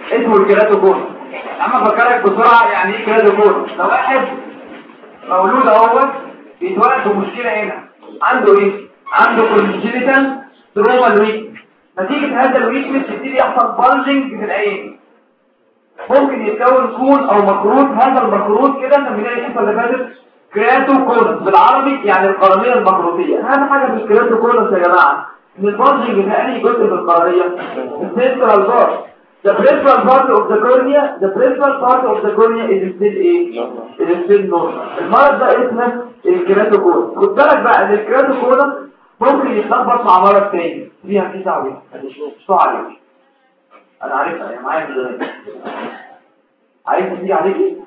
اسمه الكيراتوكونس. اما افكرك بسرعه يعني ايه كيراتوكونس. ده واحد مولود اهوت بيتولد بمشكله هنا، عنده ايه؟ عنده كونجنيتال تروما ويك. نتيجه هذا الويكنس يبتدي يحصل بلجنج في العين، ممكن يتكون كون او مخروط. هذا المخروط كده سميناه الحصه اللي فاتت كيراتوكونس، بالعربي يعني القرنيه المخروطيه. اهم حاجه في الكيراتوكونس يا جماعه ان البلجنج في انهي جزء في القرنيه؟ السنترال بارت. The peripheral part of the cornea, the peripheral part of the cornea is still ايه؟ is still normal. المرض ده اسمه الكيراتوكونس. خد بالك بقى ان الكيراتوكونس ممكن يتلخبط مع مرض تاني فيها في تعويض. شو عليك؟ انا عارفها يا معايا من زمان. عايز تيجي عليكي؟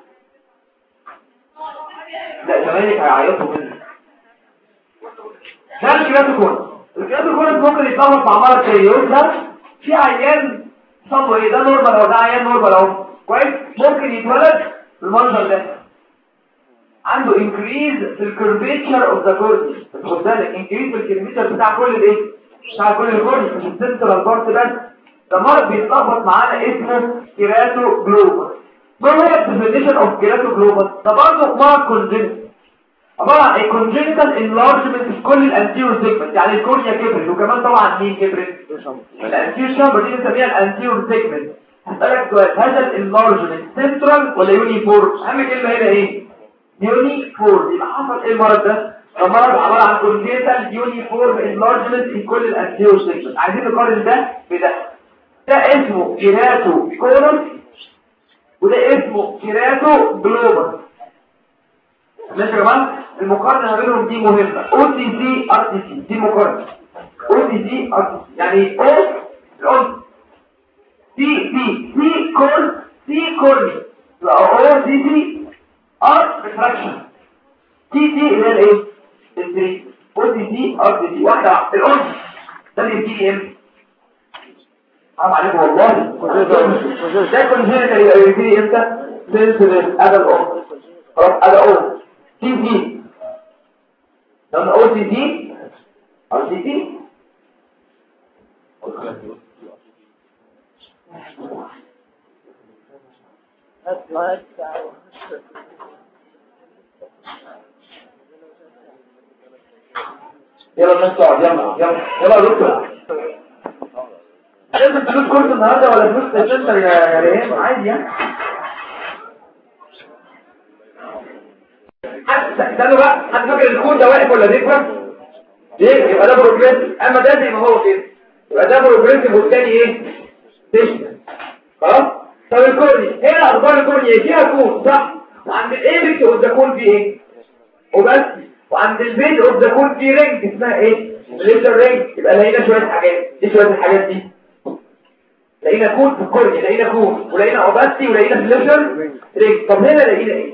لا زمايلك هيعيطوا منك. ده الكيراتوكونس. الكيراتوكونس ممكن يتلخبط مع مرض تاني. يقول في عيان صبوا ايه؟ ده نورمال اهو، ده عيان نورمال اهو كويس، ممكن يتولد بالمنظر ده عنده انكريز في الكيرفيتشر اوف ذا كورنيا. خد بالك انكريز في الكيرفيتشر بتاع كل الايه؟ بتاع كل الكورنيا مش السنترال بارت بس. ده مرض بيتلخبط معانا اسمه كيراتوجلوبس. ما هو الديفينيشن اوف كيراتوجلوبس؟ ده برضه مرض كونجنتال، عباره عن كونجنتال انلارجمنت في كل الانتيريور سيجمنت. يعني الكورنيا كبرت، وكمان طبعا مين كبرت؟ الانتيريور شامبر دي بنسميها الانتيريور سيجمنت. هسألك سؤال، هذا الانلارجمنت سنترال ولا يونيفورم؟ اهم كلمه هنا ايه؟ يونيفورم. يبقى حصل ايه المرض ده؟ المرض عباره عن كونجنتال يونيفورم انلارجمنت في كل الانتيريور سيجمنت. عايزين نقارن ده بده. ده اسمه كيراتوكونس وده اسمه كيراتوجلوبس. ماشي يا جماعه؟ المقارنه ما بينهم دي مهمه. او تي سي ار تي سي دي مقارنه. او تي سي ار تي سي يعني او الأنثى، سي كورن، سي كورني، او تي سي ار ريفراكشن، تي اللي هي الايه؟ التري. او تي سي ار تي سي واحده الأنثى ده اللي بيجي امتى؟ حرام عليكم والله. ده كونجنتال يبقى بيجي امتى؟ سنسيتيف ادل او خلاص ادل او تي سي. لما او تي سي ار تي سي يلا نطلع. يلا يا دكتور لازم فلوس كورس النهارده ولا فلوس سنتر يا ريان؟ عادي يعني. استنوا بقى، حد فاكر الكود ده واقف ولا ديفرنت؟ ليه؟ يبقى ده بروجريسيف. اما ده زي ما هو كده يبقى ده بروجريسيف والثاني ايه؟ ستيشن. خلاص؟ طب الكورنيا هنا اخبار الكورنيا فيها كون صح؟ وعند الايبكس اوف ذا كون في ايه؟ وبس. وعند البيت اوف ذا كون في رينج اسمها ايه؟ ليتر رينج. يبقى لقينا شويه حاجات دي، شويه الحاجات دي لقينا كون في الكورنيا، لقينا كون ولقينا اوباستي ولقينا ليتر رينج. طب هنا لقينا ايه؟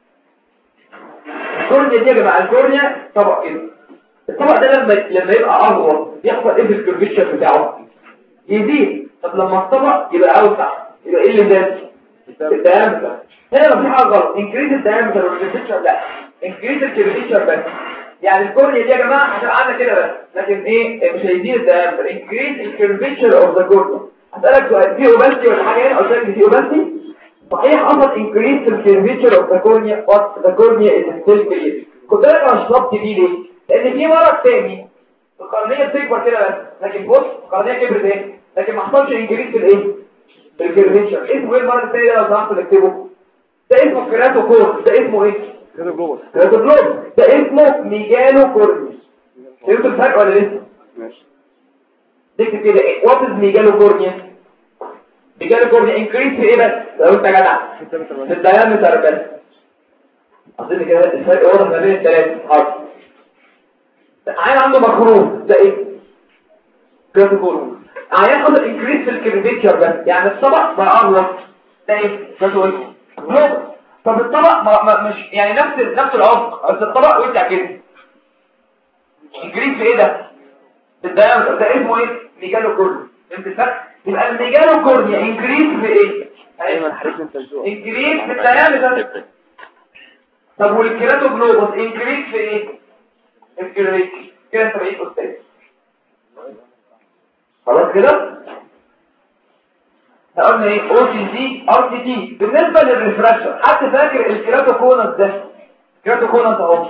الكورنيا دي يا جماعه الكورنيا طبق كده. الطبق ده لما يبقى اصغر يحصل ايه في الكيرفيتشر بتاعه؟ يزيد. طب لما الطبق يبقى اوسع يبقى ايه اللي زاد؟ الدايمتر. هنا لو في حاجه غلط انكريز الدايمتر والكيرفيتشر لا، انكريز الكيرفيتشر بس. يعني الكورنيا دي يا جماعه هتبقى عامله كده بس، لكن ايه مش هيزيد الدايمتر. انكريز الكيرفيتشر اوف ذا كورنيا. هسألك سؤال، في اوباستي ولا حاجه هنا؟ قلت لك في اوباستي صحيح، حصل انكريز في الكيرفيتشر اوف ذا كورنيا بس ذا كورنيا از ستيل كلير. خد بالك انا شربت دي ليه؟ لان في مرض تاني القرنيه بتكبر كده بس، لكن بص القرنيه كبرت ايه لكن ما حصلش انكريز في الايه؟ في الكيرفيتشر. اسمه ايه المرض التاني ده لو سمحت نكتبه؟ ده اسمه كيراتوكونس. ده اسمه ايه؟ كيراتوجلوبس. ده اسمه ميجالو كورنيا. فهمتوا الفرق ولا لسه؟ ماشي. ديك كده ايه؟ وات از ميجالو كورنيا؟ ميجالو كورنيا انكريز في ايه بس؟ لو انت جدع في الدايمتر بس. اظن كده الفرق واضح ما بين الثلاثه. حاضر. عيان عنده مخروم ده ايه؟ كيراتوكونس. عيان حصل انكريز في الكيرفيتشر بس، يعني الطبق بقى اغلط ده ايه؟ كيراتوكونس. طب الطبق مش يعني نفس العمق بس الطبق وسع كده. انكريز في ايه ده؟ في الدايمتر. ده اسمه ايه؟ ميجالو كورنيا. فهمت الفرق؟ يبقى الميجالو كورنيا انكريز في ايه؟ ايوه حضرتك انت الجو انكريز في الدايمتر. طب والكيراتوجلوبس انكريز في ايه؟ الكيرفيتشر. كده انت بقيت استاذ خلاص كده. قلنا ايه او تي دي ار تي تي. بالنسبه للريفراكشن حد فاكر الكيراتوكونس ده؟ الكيراتوكونس اهو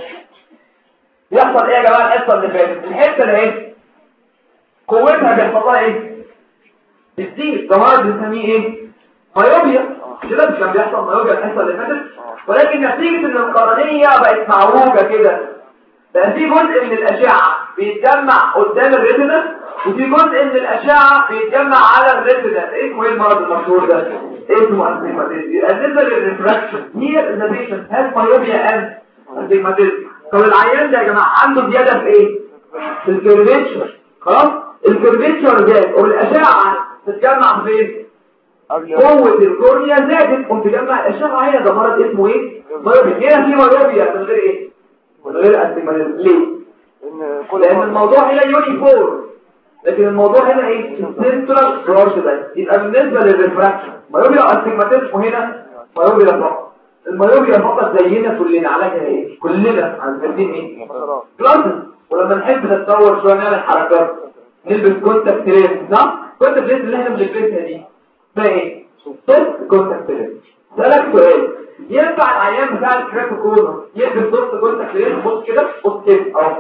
يحصل ايه يا جماعه الحصه اللي فاتت؟ الحته اللي ايه قوتها بيحصل لها ايه؟ بتزيد. ده مرض بنسميه ايه؟ مايوبيا. كده مش كان بيحصل مايوبيا الحصه اللي فاتت؟ ولكن نتيجه ان القرنيه بقت معوجه كده بقى في جزء من الاشعه بيتجمع قدام الريتنا وفي جزء من الاشعه بيتجمع على الريتنا. اسمه ايه المرض المشهور ده؟ اسمه استجماتيزم. بالنسبه للريفراكشن هي ذا بيشنت هاز مايوبيا اند استجماتيزم. طب العيان ده يا جماعه عنده زياده في ايه؟ في الكيرفيتشر. خلاص الكيرفيتشر زاد والاشعه تتجمع فين؟ قوه الكورنيا زادت وتجمع الاشعه. هنا ده مرض اسمه ايه؟ مايوبيا. هنا في مايوبيا من غير ايه؟ من غير استجماتيزم. ليه؟ لان الموضوع هنا يونيفورم لكن الموضوع هنا ايه؟ سنترال برانش بس. يبقى بالنسبه للريفراكشن مايوبيا استجماتيزم وهنا مايوبيا فقط. المايوبيا فقط زينا كلنا علاجها ايه؟ كلنا عارفين ايه؟ كلاسز. ولما نحب نتطور شويه نعمل حركات نلبس كونتاكت لينس. صح؟ كونتاكت لينس اللي احنا بنلبسها دي اسمها ايه؟ صوت كونتاكت لينس. سألك سؤال ينفع العيان بتاع الكراتوكونس يلبس صوت كونتاكت لينس؟ بص كده بص كده اهو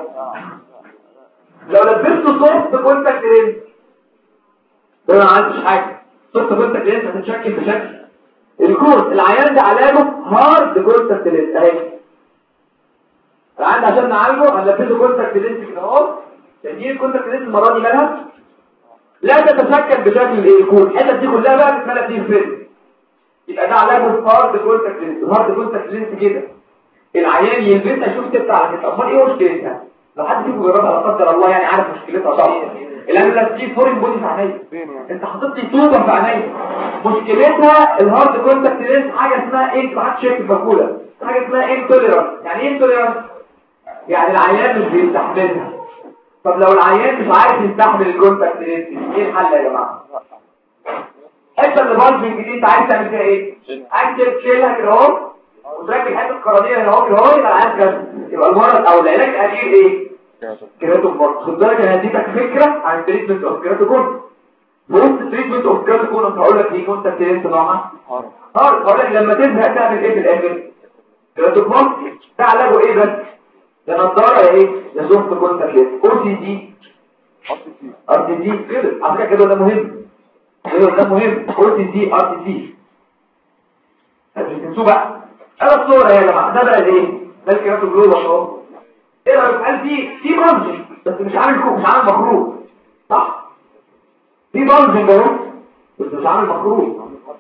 لو لبسته صوت كونتاكت لينس ده ما عملتش حاجه. صوت كونتاكت لينس هتتشكل بشكل الكون. العيان ده علاجه هارد كونتاكت لينس اهي. العيان عشان نعالجه هنلبسه كونتاكت لينس كده اهو. تدي الكونتاكت لينس المره دي مالها لا تتشكل بشكل الكون. الحته دي كلها بقى بتتملى فيه الفيلم. يبقى ده علاجه هارد كونتاكت لينس. هارد كونتاكت لينس كده العيان يلبسها يشوف تبقى على كده. امال ايه مشكلتها؟ لو حد فيكم جربها لا قدر الله يعني عارف مشكلتها طبعا. الان دي فورين بودي في عينيا انت حاطط لي طوبه في عينيا. مشكلتها الهارد كونتاكت لينس حاجه اسمها ايه؟ ما حدش شايف مقوله حاجه اسمها انتوليرانس. يعني ايه انتوليرانس؟ يعني العيان مش بيستحملها. طب لو العيان مش عارف يستحمل الكونتاكت لينس ايه الحل يا جماعه؟ الحته اللي بالجنج دي انت عايز تعمل فيها ايه؟ عايز تشيلها كده اهو وتركب حته القرنيه هنا اهو كده اهو. يبقى العيان كده يبقى المرض او العلاج الاخير ايه؟ كيراتوكونس. خد بالك انا هديتك فكره عن التريتمنت اوف كيراتوكونس. بص التريتمنت اوف كيراتوكونس هقول لك ايه كونتاكت لينس نوعها هارد. هقول لك لما تزهق تعمل ايه في الاخر؟ كيراتوكونس. ده علاجه ايه بس؟ يا نضاره يا ايه؟ يا سوفت كونتاكت لينس. او تي دي ار تي دي كده على فكره كده ده مهم. ده مهم. او تي دي ار تي دي هتنسوا بقى. انا الصوره يا جماعه ده بقى ايه؟ ده الكيراتوكونس اهو. ايه رايك؟ قال في بلجنج بس مش عامل كوك مش عامل مخروج. صح؟ في بلجنج اهو بس مش عامل مخروج.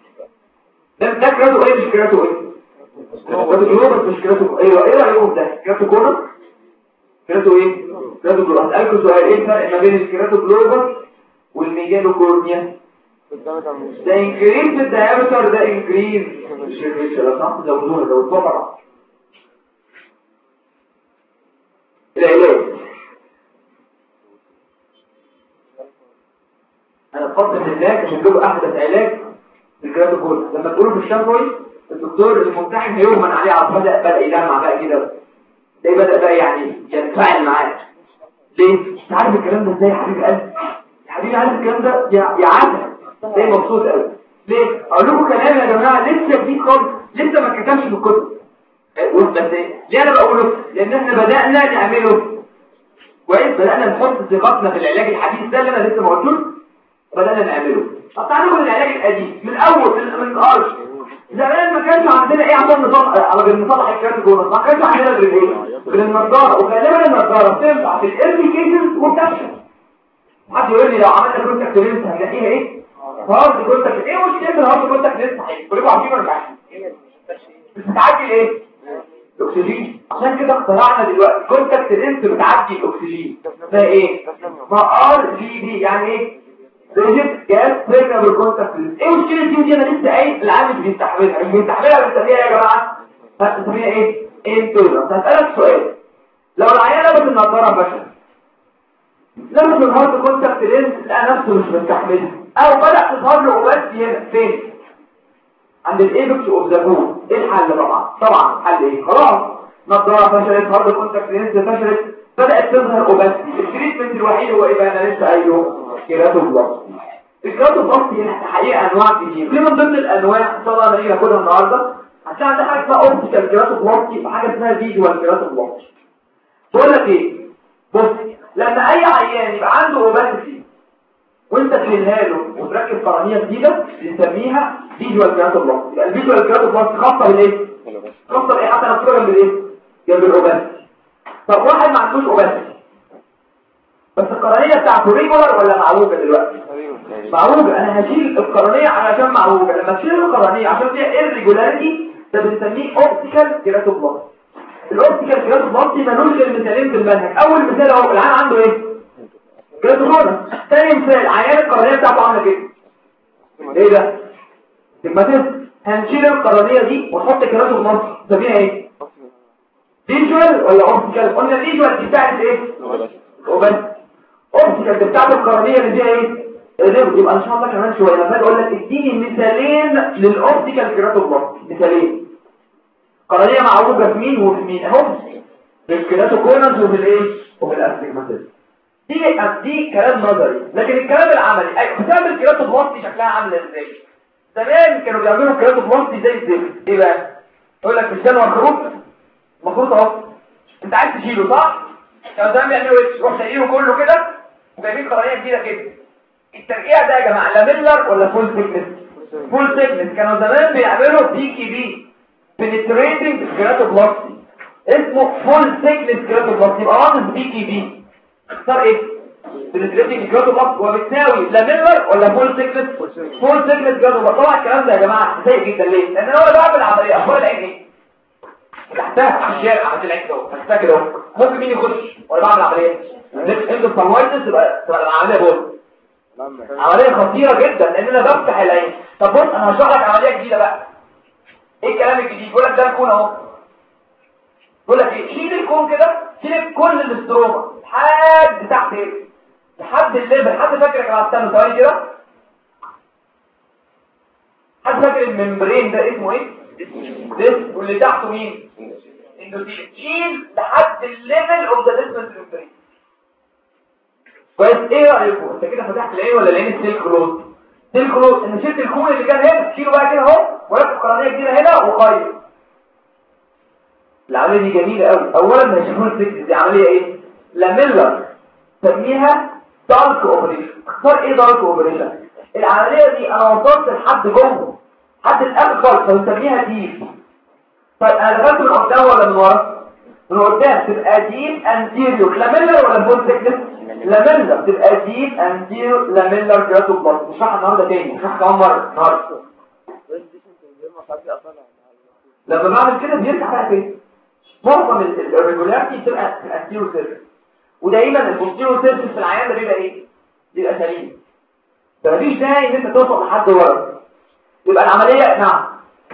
ده كراتو ايه مش كراتو ايه؟ كراتو جلوبس مش كراتو. ايوه ايه رايكم ده؟ كراتو كونا كراتو ايه؟ كراتو جلوبس. هسألكوا سؤال ايه الفرق ما بين الكراتو جلوبس والميجالو كورنيا؟ ده انكريز في الدايمتر ده انكريز في الشيرفيشن. صح؟ لو طبعا العلاج انا بفضل العلاج عشان له احدث علاج للكراتوكونس. لما تقولوا في الشفوي الدكتور الممتحن هيغمن عليه على بدا يلمع بقى كده ده بدا بقى يعني يتفاعل معاه. ليه؟ انت عارف الكلام ده ازاي يا حبيبي قلبي؟ يا حبيبي عارف الكلام ده يا عسل زي مبسوط قوي. ليه؟ اقول لكم كلام يا جماعه لسه جديد خالص لسه ما اتكتبش في الكتب. بس ليه انا بقوله؟ لان احنا بدانا نعمله كويس. بدانا نحط ثقتنا في العلاج الحديث ده اللي انا لسه ما قلتوش بدانا نعمله. طب تعالوا ناخد العلاج القديم من الاول من الارش. زمان ما كانش عندنا ايه عشان نصلح الكراتوكونس. ما كانش عندنا غير ايه؟ غير النضاره. وغالبا النضاره بتنفع في الايرلي كيسز وبتفشل. حد يقول لي لو عملنا كونتاكت لينس هنلاقيها ايه؟ هارد كونتاكت. ايه مشكله الهارد كونتاكت لينس؟ صحيح كلكم عارفين ولا مش عارفين؟ بتعدي ايه؟ الاكسجين. عشان كده اخترعنا دلوقتي كونتاكت لينس بتعدي الاكسجين. ده ايه؟ ما ار في دي يعني ايه؟ ريجيت جاز بريكابل كونتاكت لينس. ايه مشكله دي؟ انا لسه قايل العالم مش بيستحملها. مش بيستحملها بنسميها يا جماعه بنسميها ايه؟ انتولرانس. هسألك سؤال لو العيان لابس النضاره فشل لابس الهارد كونتاكت لينس لقى نفسه مش مستحملها او بدأ تظهر له عقوبات هنا فين؟ عند الايبكس اوف ذا بون. ايه الحل طبعا الحل ايه؟ خلاص نضاره فشلت هارد كونتاكت لينس فشلت بدأت تظهر عقوبات. التريتمنت الوحيد هو ايه بقى؟ انا لسه قايله كيراتوكونس. الكيراتوبلاستي الحقيقه انواع كتير، في من ضمن الانواع ان شاء الله هنيجي ناخدها النهارده عشان عندنا حاجه اسمها اوبتيكال كيراتوبلاستي وحاجه اسمها فيجوال كيراتوبلاستي. بقول لك ايه، بص، لما اي عيان يبقى عنده اوباسيتي وانت تشيلها له وتركب قرنيه جديده بنسميها فيجوال كيراتوبلاستي. يبقى الفيجوال كيراتوبلاستي خاصه بالايه؟ خاصه بايه؟ حتى نكتبها جنب الايه؟ جنب الاوباسيتي. طب واحد ما عندوش اوباسيتي بس القرنيه بتاعته ريجولار ولا معوجه دلوقتي؟ معوجه. انا هشيل القرنيه علشان معوجه. لما تشيل القرنيه عشان فيها ايريجولاريتي ده بنسميه اوبتيكال كيراتوبلاستي. الاوبتيكال كيراتوبلاستي مالوش غير مثالين في المنهج. اول مثال اهو، العيان عنده ايه؟ كيراتوكونس. ثاني مثال، عيان القرنيه بتاعته عامله كده. ايه ده؟ ستيجماتيزم. هنشيل القرنيه دي ونحط كيراتوبلاستي نسميها ايه؟ فيجوال ولا اوبتيكال؟ قلنا الفيجوال دي بتاعت ايه؟ الاوباسيتي. اوبتيكال دي بتاعت القرنيه اللي فيها ايه؟ يبقى ان شاء الله كمان شويه لما اقول لك اديني مثالين للاوبتيكال كيراتوبلاستي. مثالين قرنيه معوجه في مين وفي مين اهو، في الكيراتوكونس وفي الايه؟ وفي الاستيجماتيزم. دي كلام نظري، لكن الكلام العملي ايوه بسبب الكيراتوبلاستي شكلها عامله ازاي. زمان كانوا بيعملوا الكيراتوبلاستي زي الزفت. ايه بقى؟ يقول لك مش ده المفروض اهو انت عايز تشيله صح؟ كانوا زمان بيعملوا ايه؟ يروح شايله كله كده وجايبين قرنيه جديده كده. الترقيع ده يا جماعه لاميلر ولا فول ثيكنس؟ فول ثيكنس. كانوا زمان بيعملوا بي بنتريتنج كيراتوبلاستي اسمه فول ثيكنس كيراتوبلاستي. يبقى رمز بي اختار ايه؟ بنتريتنج كيراتوبلاستي وبتساوي لاميلر ولا فول ثيكنس؟ فول ثيكنس كيراتوبلاستي. طبعا الكلام ده يا جماعه سيء جدا. ليه؟ لان انا بعمل عمليه اخبار العين ايه؟ تحتها على الشارع عند العين ده تحتها كده ممكن مين يخش وانا بعمل عمليه؟ انت الفالوايتس تبقى العمليه بول عمليه خطيره جدا لان انا بفتح العين. طب بص انا هشرح لك عمليه جديده بقى. ايه الكلام الجديد؟ بيقول لك ده الكون اهو. بيقول لك ايه؟ شيل الكون كده، شيل كل الاستروما لحد تحت ايه؟ لحد الليفل. حد فاكر يا جماعه؟ استنوا ثواني كده. حد فاكر الممبرين ده اسمه ايه؟ ديس. واللي تحته مين؟ اندوثيليوم. شيل لحد الليفل اوف ذا ديسمنت ممبرين. كويس. ايه رايكم؟ انت كده فتحت العين ولا العين السيل كلوز؟ سيل كلوز. ان شلت الكون اللي كان هنا شيله بقى كده اهو وركب قرنيه جديده هنا وخيط. العمليه دي جميله قوي. اولا هيشوفوا الفكره دي عمليه ايه؟ لاميلر. سميها دارك اوبريشن. اختار ايه دارك اوبريشن؟ العمليه دي انا وصلت لحد جوه حد الاخر خالص فنسميها ديب. طيب انا دخلت من قدام ولا من ورا؟ من قدام تبقى ديب انتيريور لاميلر ولا فول ثيكنس؟ لاميلر. تبقى ديب انتيريور لاميلر كيراتوبلاستي. نشرحها النهارده تاني، نشرحها كمان مره النهارده. لما بعمل كده بيرجع بقى تاني. معظم الريجولاريتي بتبقى في الانتيريور سيرفيس ودايما البوستيريور سيرفيس في العيان ده بيبقى ايه؟ بيبقى سليم. فمفيش داعي ان انت توصل لحد ورا. يبقى العمليه نعم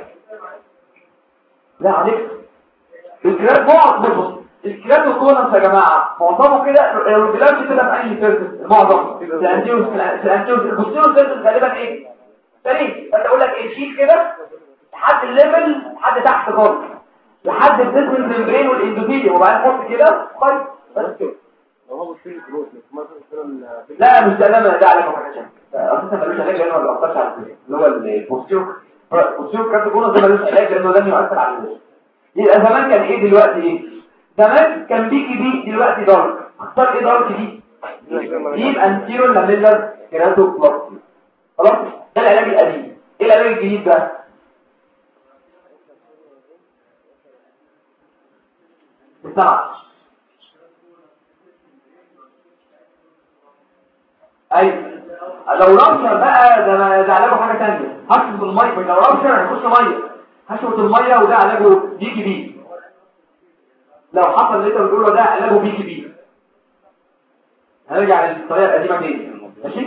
لا عليك الكلام بص الكيراتوكونس يا جماعه معظمه كده الريجولاريتي بتبقى في اي سيرفيس. معظم الانتيريور البوستيريور سيرفيس غالبا ايه؟ سليم. فانت اقول لك ايه؟ شيل كده لحد الليفل لحد تحت خالص لحد الديسمنت ممبرين والاندوثيليوم وبعدين نحط كده طيب بس كده. لا مش ده علاج محاجة اساسا ملوش علاج لانه ما بيأثرش على الجسم اللي هو البوستيريور كيراتوكونس ده ملوش علاج لانه لن يؤثر على الجسم. يبقى زمان كان ايه دلوقتي ايه؟ زمان كان بي دلوقتي دارك. اختار ايه دارك دي؟ ديب انتيريور لاميلر كيراتوبلاستي. خلاص ده العلاج القديم. ايه العلاج الجديد بقى؟ بالسمع. ايوه لو رابشر بقى ده علاجه حاجه ثانيه. هشفط الميه. لو رابشر هيخش ميه هشفط الميه وده علاجه بي. لو حصل اللي انت بتقوله ده علاجه بي. هنرجع للطريقه القديمه تاني ماشي.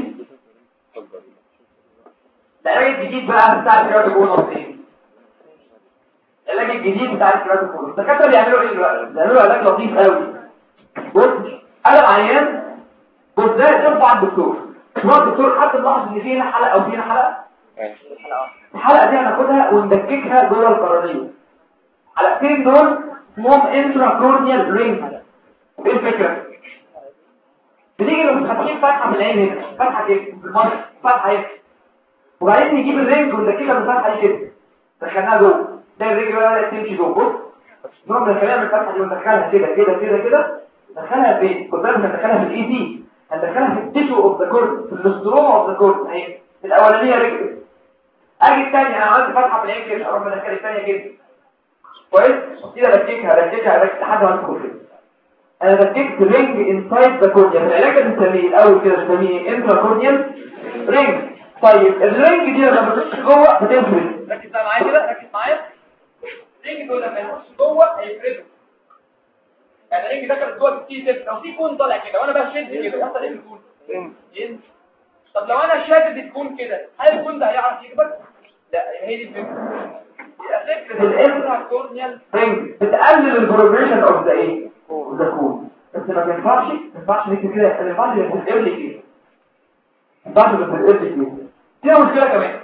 العلاج الجديد بقى بتاع الكيراتوكونس ايه؟ العلاج الجديد بتاع الكيراتوكونس الدكاتره بيعملوا ايه دلوقتي؟ بيعملوا علاج لطيف قوي. بص انا العيان بص ده ترفع الدكتور الدكتور حد ملاحظ ان فينا حلقه او فينا حلقه الحلقه دي هناخدها وندككها جوه القرنيه. حلقتين دول اسمهم انتراكورنيال رينج. ايه الفكره؟ بنيجي لو فاتحين فتحه من العين هنا، فتحه كده بالمره، فتحه هنا، وبعدين نجيب الرنج ونركبها من الفتحه دي كده، دخلناها جوه، ده الرنج بقى بدات تمشي جوه. بص نقوم ندخلها من الفتحه دي وندخلها كده كده كده كده، ندخلها فين؟ كنت انا هندخلها في الاي دي، هندخلها في التيشو اوف ذا كورد، في الاستروما اوف ذا كورد اهي. الاولانيه ركبت، اجي الثانيه انا عملت فتحه في العين كده، اروح مدخل الثانيه كده كويس كده، رككها لحد ما تدخل كده. انا ركبت رينج انسايد ذا كورنيا. العلاج اللي بنسميه الاول كده بنسميه انترا كورنيال رينج. طيب الرينج دي لما بتخش جوه بتنفرد، ركز بقى معايا كده، ركز معايا. الرينج دول لما يخش جوه هيفردوا، يعني الرينج دخل جوه التي تيب، لو في كون طالع كده وانا بشد كده يحصل ايه الكون؟ ينزل. طب لو انا شادد الكون كده، هل الكون ده هيعرف يكبر؟ لا، هي دي الفكره. فكره الانترا كورنيال رينج بتقلل البروجريشن اوف ذا ايه؟ ذا كون. بس ما ينفعش نكتب كده، ما ينفعش يبقى ايرلي كده، ما ينفعش يبقى ايرلي كده. فيها مشكله كمان.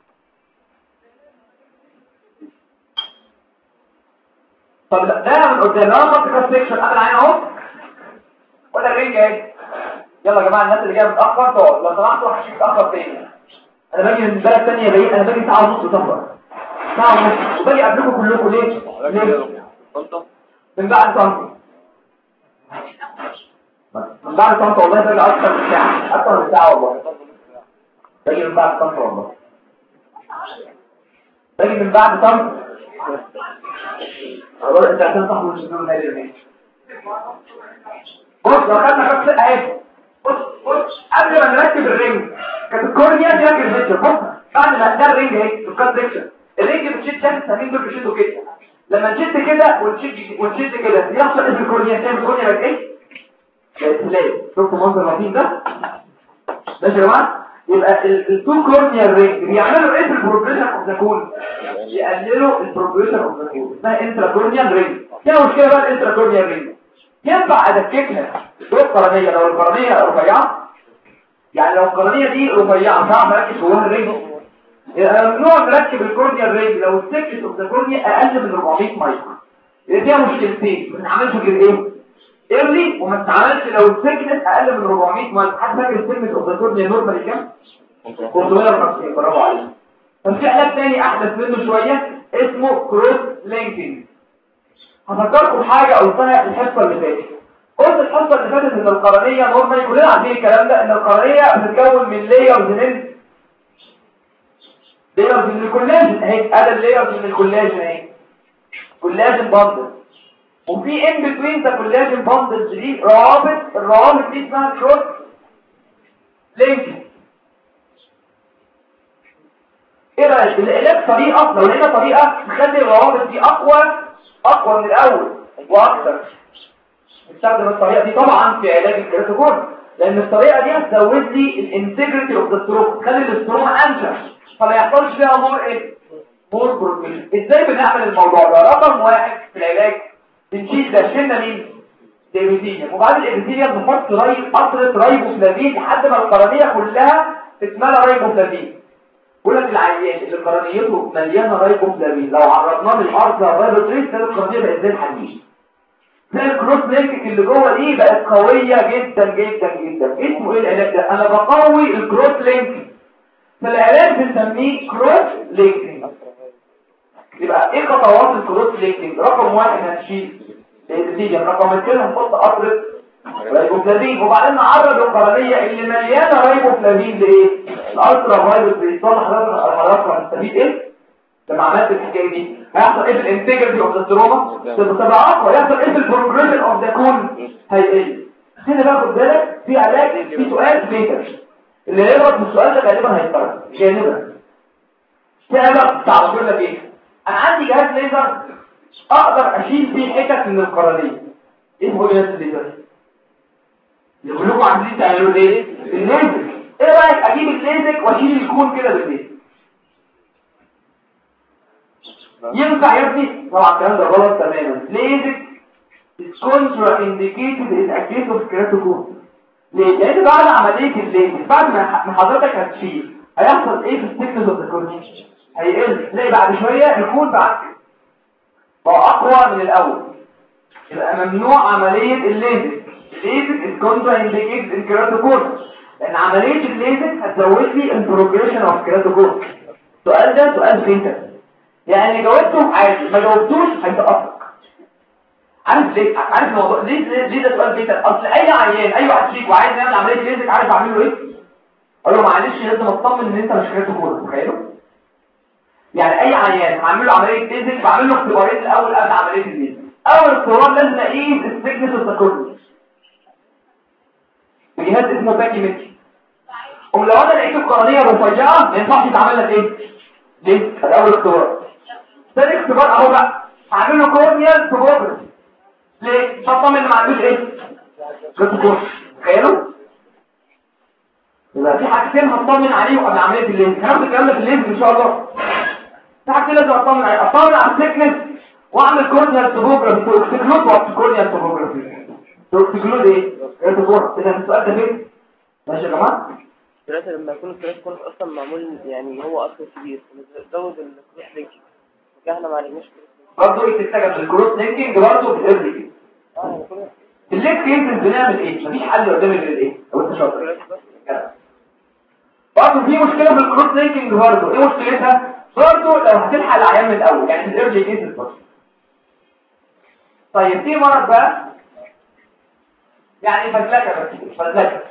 طب ده من قدام لو خدت كاس سيكشن قبل العين اهو، ولا الرينج اهي. يلا يا جماعه الناس اللي جايه متاخر تقعد لو سمحتوا، محدش يتاخر تاني. انا باجي من بلد ثانيه بعيد، انا باجي ساعه ونص سفر، ساعه ونص، وباجي قبلكم كلكم ليه؟ من بعد طنطا، من بعد طنطا والله باجي اكتر من ساعه، اكتر من ساعه والله. باجي من بعد طنطا والله، باجي من بعد طنطا. اقول انت عشان صاحب الشباب ده ليه؟ بص لو خدنا خط اهي، بص قبل ما نركب الرينج كانت الكورنيا دي راكب الهيتشر. بص بعد ما ده الرينج اهي الكات سيكشن، الرينج بتشد شد السمين دول بيشدوا كده، لما نشد كده ونشد كده يحصل ايه في الكورنيا؟ تعمل الكورنيا بقت ايه؟ تلاقي شفتوا منظر لطيف ده؟ ماشي يا جماعه. يبقى التو كورنيال رينج بيعملوا ايه في البروجريشن اوف ذا كون؟ يقللوا البروجريشن اوف ذا كون، اسمها انترا كورنيال رينج. فيها مشكله بقى الانترا كورنيال رينج، ينفع ادككها جوه القرنيه لو القرنيه رفيعه، يعني لو القرنيه دي رفيعه صعب اركب جواها الرينج. ممنوع نركب الكورنيال رينج لو السكشن اوف ذا كورنيا اقل من 400 مايكرو. فيها مشكلتين، ما نعملش غير ايه؟ ايرلي، وما تتعاملش لو السكنس اقل من 400 مايكرو. حد فاكر السكنس اوف ذا كورنيا نورمال كام؟ 550. برافو عليك. بس في علاج تاني احدث منه شويه اسمه كروس لينكينج. هفكركم بحاجه قلتها الحصه اللي فاتت. قلت الحصه اللي فاتت ان القرنيه نورمال، كلنا عارفين الكلام ده، ان القرنيه بتتكون من لايرز من الكولاجين اهي، ادي اللايرز من الكولاجين اهي، كولاجين باندل، وفي ان بتوين ذا كولاجين باندلز دي الروابط دي اسمها كروس لينكينج. ايه رايك العلاج طريقه، لو لقينا طريقه تخلي الروابط دي اقوى من الاول واكثر، نستخدم الطريقه دي طبعا في علاج الكرياتوكون، لان الطريقه دي هتزود لي الانتجريتي اوف ذا ستروك، تخلي الاستروما انشف فما يحصلش فيها مور بروجريشن. ازاي بنعمل الموضوع ده؟ رقم واحد في العلاج بنشيل ده، شلنا مين؟ الابيثيليوم، وبعد الابيثيليوم نحط قطره رايبوفلافين لحد ما القرنيه كلها تتملى رايبوفلافين. بقول لك العيان اللي قرنيته مليانه رايبوفلافين لو عرضناه للارض الرايبوتريس تلاقي القرنيه بقت زي الحديد. تلاقي الكروس لينك اللي جوه دي بقت قويه جدا جدا جدا. اسمه ايه العلاج ده؟ انا بقوي الكروس لينك، فالعلاج بنسميه كروس لينكينج. يبقى ايه خطوات الكروس لينكينج؟ رقم واحد هنشيل الابيثيليوم، رقم اثنين هنحط قطره رايبوفلافين، وبعدين نعرض القرنيه اللي مليانه رايبوفلافين لايه؟ الالترا فايولت بيصلح حضرتك هنستفيد ايه لما عملت الحكايه دي؟ هيحصل ايه في الانتجريتي اوف ذا ستروما؟ تبقى اقوى. يحصل ايه في البروجريشن اوف ذا كون؟ هيقل. هنا بقى خد بالك في علاج، في سؤال فيتر اللي هيغلط من السؤال ده غالبا هيضطر غالبا. في علاج صعب يقول لك ايه؟ انا عندي جهاز ليزر اقدر اشيل فيه حتت من القرنيه. ايه هو جهاز الليزر؟ اللي كلكم عايزين تعملوا ايه؟ الليزك. ايه رايك اجيب الليزك واشيل الكون كده بالليزك؟ ينفع يا ابني؟ طبعا الكلام ده غلط تماما. ليزك كونترا انديكيتد ان اكيد اوف كراتوكون. ليه؟ لان بعد عمليه الليزك بعد ما حضرتك هتشيل هيحصل ايه في الثيكنس اوف ذا كون؟ هيقل. تلاقي بعد شويه الكون بقى اقوى من الاول. يبقى ممنوع عمليه الليزك. الليزك is contraindicated in keratoconus لان عمليه الليزك هتزود لي البروجريشن اوف keratoconus. السؤال ده سؤال فيتال يعني جاوبته عادي ما جاوبتوش هيتقطع. عارف ليه؟ عارف الموضوع ليه ده سؤال فيتال؟ اصل اي عيان اي واحد فيك وعايز يعمل عمليه ليزك عارف اعمل له ايه؟ اقول له معلش لازم اطمن ان انت مش keratoconus. تخيلوا يعني اي عيان هعمل له عمليه ليزك بعمل له اختبارين الاول قبل عمليه الليزك. اول اختبار لازم اقيس الثيكنس اوف ذا كورنيا بجهاز اسمه باكيمتري. لو انا لقيت القرنيه رفيعه ما ينفعش يتعمل لك ايه؟ ليه؟ ده اول اختبار. ثاني اختبار اهو بقى هعمل له كورنيال توموجرافي. ليه؟ بطمن ان ما عندوش ايه؟ كورنيا. تخيلوا؟ يبقى في حاجتين هطمن عليهم قبل عمليه الليزك. هناخد الكلام ده في الليزك ان شاء الله. في حاجتين لازم اطمن عليهم، اطمن على الثيكنس واعمل كورنيال توموجرافي توكسيكلود كورنيال توموجرافي. توكسيكلود ايه؟ كورنيال. اذا السؤال ده فين؟ ماشي يا جماعه؟ دلوقتي لما يكون الكريس اصلا معمول يعني هو اصلا كبير نزود الكروس لينكينج احنا ما عرفناش برضه يتسجل في الكروس لينكينج برضه بتقرب في الليك كيسز بنعمل ايه؟ مفيش حل قدام غير ايه؟ لو انت شاطر برضه في مشكله في الكروس لينكينج برضه. ايه مشكلتها؟ برضه لو هتلحق العيان من الاول يعني في الايرلي كيسز برضه. طيب في مرض بقى يعني فزلكه بس فزلكه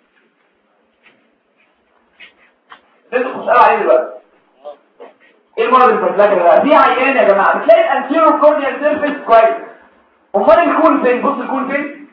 انتوا بتسالوا عليه دلوقتي. ايه المرض الفزلكه ده؟ في عيان يا جماعه بتلاقي الانتيرو كورنيال سيرفيس كويس. امال الكون فين؟ بص الكون فين؟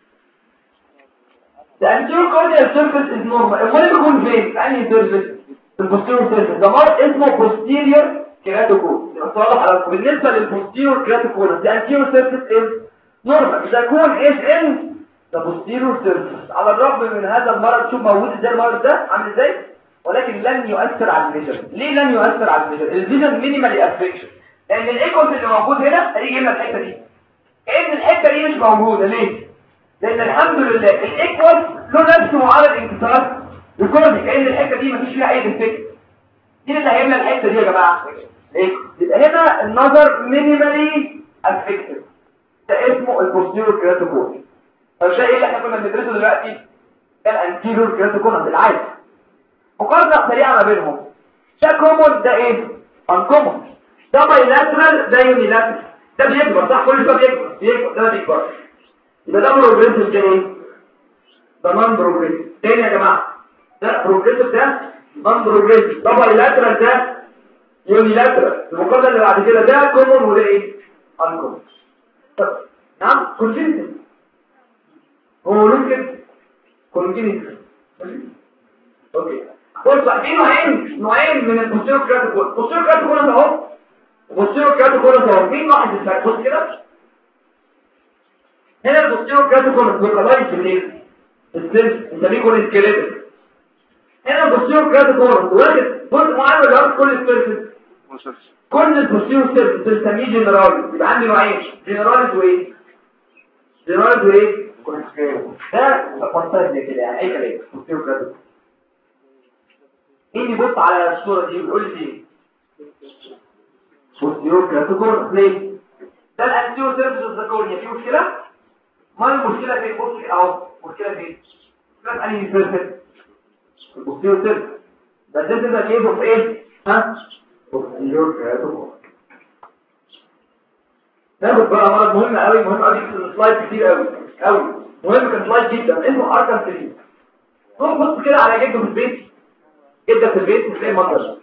الانتيرو كورنيال سيرفيس از نورمال. امال الكون فين؟ انهي سيرفيس؟ البوستيريور سيرفيس. ده مرض اسمه بوستيريور كيراتوكون. واضح على بالنسبه للبوستيريور كيراتوكون الانتيرو سيرفيس از نورمال. ده كون از ان ده بوستيريور سيرفيس. على الرغم من هذا المرض شوف موجود ازاي المرض ده عامل ازاي؟ ولكن لن يؤثر على الفيجن. ليه لن يؤثر على الفيجن؟ الفيجن مينيمالي افكشن لان الايكوس اللي موجود هنا هيجي لنا الحته دي. ان الحته دي مش موجوده ليه؟ لان الحمد لله الايكوس له نفس معرض انكسارات لكل كأن الحته دي مفيش فيها اي ديفكت. دي اللي هيملى الحته دي يا جماعه ايه؟ يبقى هنا النظر مينيمالي افكشن. ده اسمه البوستيريور كيراتوكون. طب ده ايه اللي احنا كنا بندرسه دلوقتي؟ الانتيريور كيراتوكون بالعكس. مقارنة سريعة ما بينهم. ده كومون ده ايه؟ انكومون. ده بايلاترال ده يونيلاترال. ده بيكبر صح؟ كل شويه بيكبر ده ما بيكبرش. يبقى ده بروجريسيف ده ايه؟ ده نون بروجريسيف. تاني يا جماعة ده بروجريسيف ده نون بروجريسيف. ده بايلاترال ده يونيلاترال. المقارنة اللي بعد كده ده كومون وده ايه؟ انكومون. طب نعم كونجنتال. هو ممكن كونجنتال. اوكي بص في نوعين من البوستيريور كيراتوكون. البوستيريور كيراتوكون اهو البوستيريور كيراتوكون اهو. مين واحد الفرق؟ بص كده هنا البوستيريور كيراتوكون بيقلايز في الايه؟ السيلف نسميه كون سكيليتال. هنا البوستيريور كيراتوكون واخد جزء معين من كل السيرفيس. كل البوستيريور سيرفيس بنسميه جنرال. يبقى عندي نوعين جنرال وايه؟ جنرال وايه؟ كون سكيليتال. ده كونسيبت زي كده يعني اي كلام بوستيريور كيراتوكون. مين يبص على الصورة دي ويقول لي بوستيريور كيراتوكون ليه؟ ده الانتيريور سيرفيس اوف ذا كورنيا. في مشكلة؟ ما المشكلة فين؟ بص كده اهو. مشكلة فين؟ مشكلة في انهي سيرفيس؟ البوستيريور سيرفيس. ده السيرفيس ده بيجي في ايه؟ ها؟ بوستيريور كيراتوكون. ناخد بقى مرض مهم قوي في السلايد كتير قوي مهم كان سلايد جدا اسمه اركان سيرفيس. بص كده على جده في البيت جدا في البيت مش زي المنظر.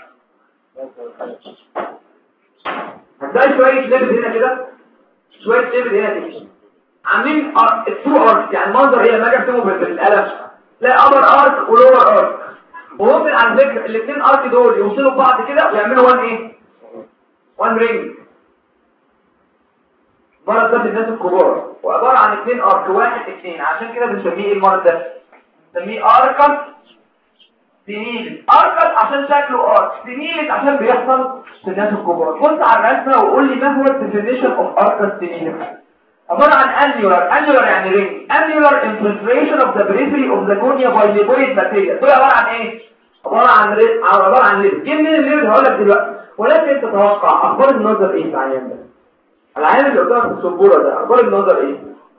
هتلاقي شويه ليفل هنا كده شويه ليفل هنا كده عاملين التو ارك. يعني المنظر هي لما اجي اكتبه بالقلم تلاقي ابر ارك ولور ارك. وممكن على فكره الاثنين ارك دول يوصلوا ببعض كده ويعملوا وان ايه؟ وان رينج. المرض ده في الناس الكبار وعباره عن اثنين ارك واحد اثنين. عشان كده بنسميه ايه المرض ده؟ بنسميه اركس سينيلس. اركس عشان شكله ارك، سينيلس عشان بيحصل في الناس الكبار. بص على الرسمه وقول لي ما هو الديفينيشن اوف اركس سينيلس. عباره عن انيولار يعني رينج. انيولار infiltration of the periphery of the cornea by lipoid material. دول عباره عن ايه؟ عباره عن ليد. جه منين الليد هقول لك دلوقتي. ولكن تتوقع اخبار النظر ايه في العيان ده؟ العيان اللي قدامك في السبوره ده اخبار النظر ايه؟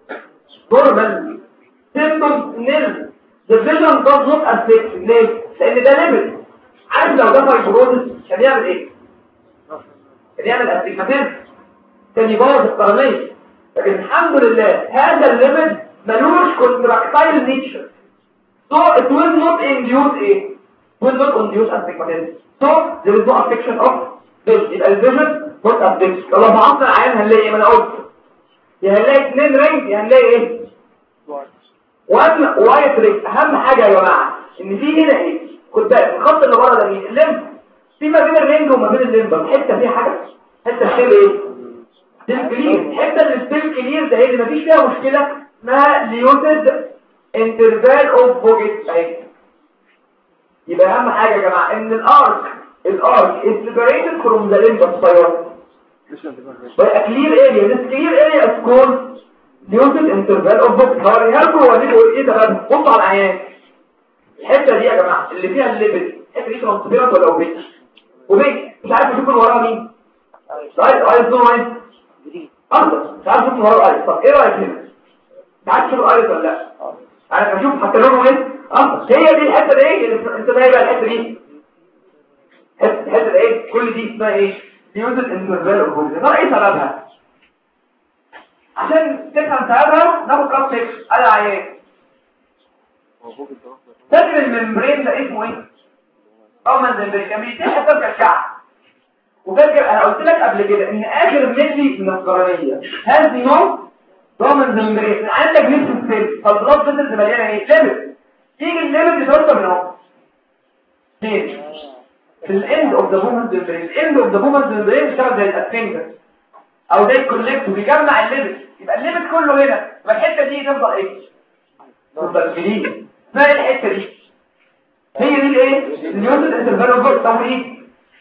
نورمال سيمبتومز نيل the vision does not affect ليه؟ لان ده ليميت. عارف لو ده فايبروزس كان يعمل ايه؟ كان يعمل استجماتيزم، كان يبوظ القرنيه. لكن الحمد لله هذا الليميت ملوش كونتراكتايل نيتشر so it will not induce ايه؟ will not induce astigmatism so there is no affection of vision. يبقى الفيجن not affected. لو ضعفنا العيان هنلاقي ايه؟ ما انا قلت يا هنلاقي 2 رينج يا هنلاقي ايه؟ 1 وايت رينج. اهم حاجه يا جماعه ان في هنا ايه؟ خد بالك الخط اللي ورا ده مين؟ الليمب. في ما بين الرينج وما بين الليمب حته فيها حاجه، حته شيل ايه؟ ستيل كلير. الحته اللي ستيل كلير ده اللي مفيش فيها مشكله اسمها ليوتد انترفال اوف بوجيت اهي. يبقى اهم حاجه يا جماعه ان الارك is separated from the limb of thyroid by a clear area. This clear area is called limited interval of book. هوريها لكم واوريكم ايه ده بقى. بصوا على العيان الحته دي يا جماعه اللي فيها الليبل، الحته دي ترانسبيرنت ولا اوبيك؟ اوبيك. مش عارف اشوف وراها مين. ايز نو ايز اخضر. مش عارف اشوف وراها ايز. طب ايه رايك هنا؟ مش عارف اشوف ايز ولا لا؟ انا بشوف حتى لونه ايه اخضر. هي دي الحته دي اللي انت باين بقى. الحته دي حته ايه؟ كل دي اسمها ايه؟ ليوتد انترفال اوف بوك. ده ايه سببها؟ عشان تفهم سببها ناخد كام تكس. قال عيان فاكر الممبرين ده اسمه ايه؟ من الممبرين كان بيتيح ترجع الشعب. وفاكر انا قلت لك قبل كده ان اخر ملي من القرنيه هذه نوع ضامن الممبرين. عندك نفس السيل فالبلاد فيسلز مليانه ايه؟ ليميت. تيجي الليميت يتوصل من اهو فين؟ في الاند اوف ذا بومنت ممبرين. الاند اوف ذا بومنت ممبرين بيشتغل زي الاسفنجر او زي الكوليكت وبيجمع الليميت. يبقى الليميت كله هنا. يبقى الحته دي تفضل ايه؟ تفضل جديد. ما الحته دي هي دي الايه؟ النيوتن انترفال اوف بوك. طب ايه؟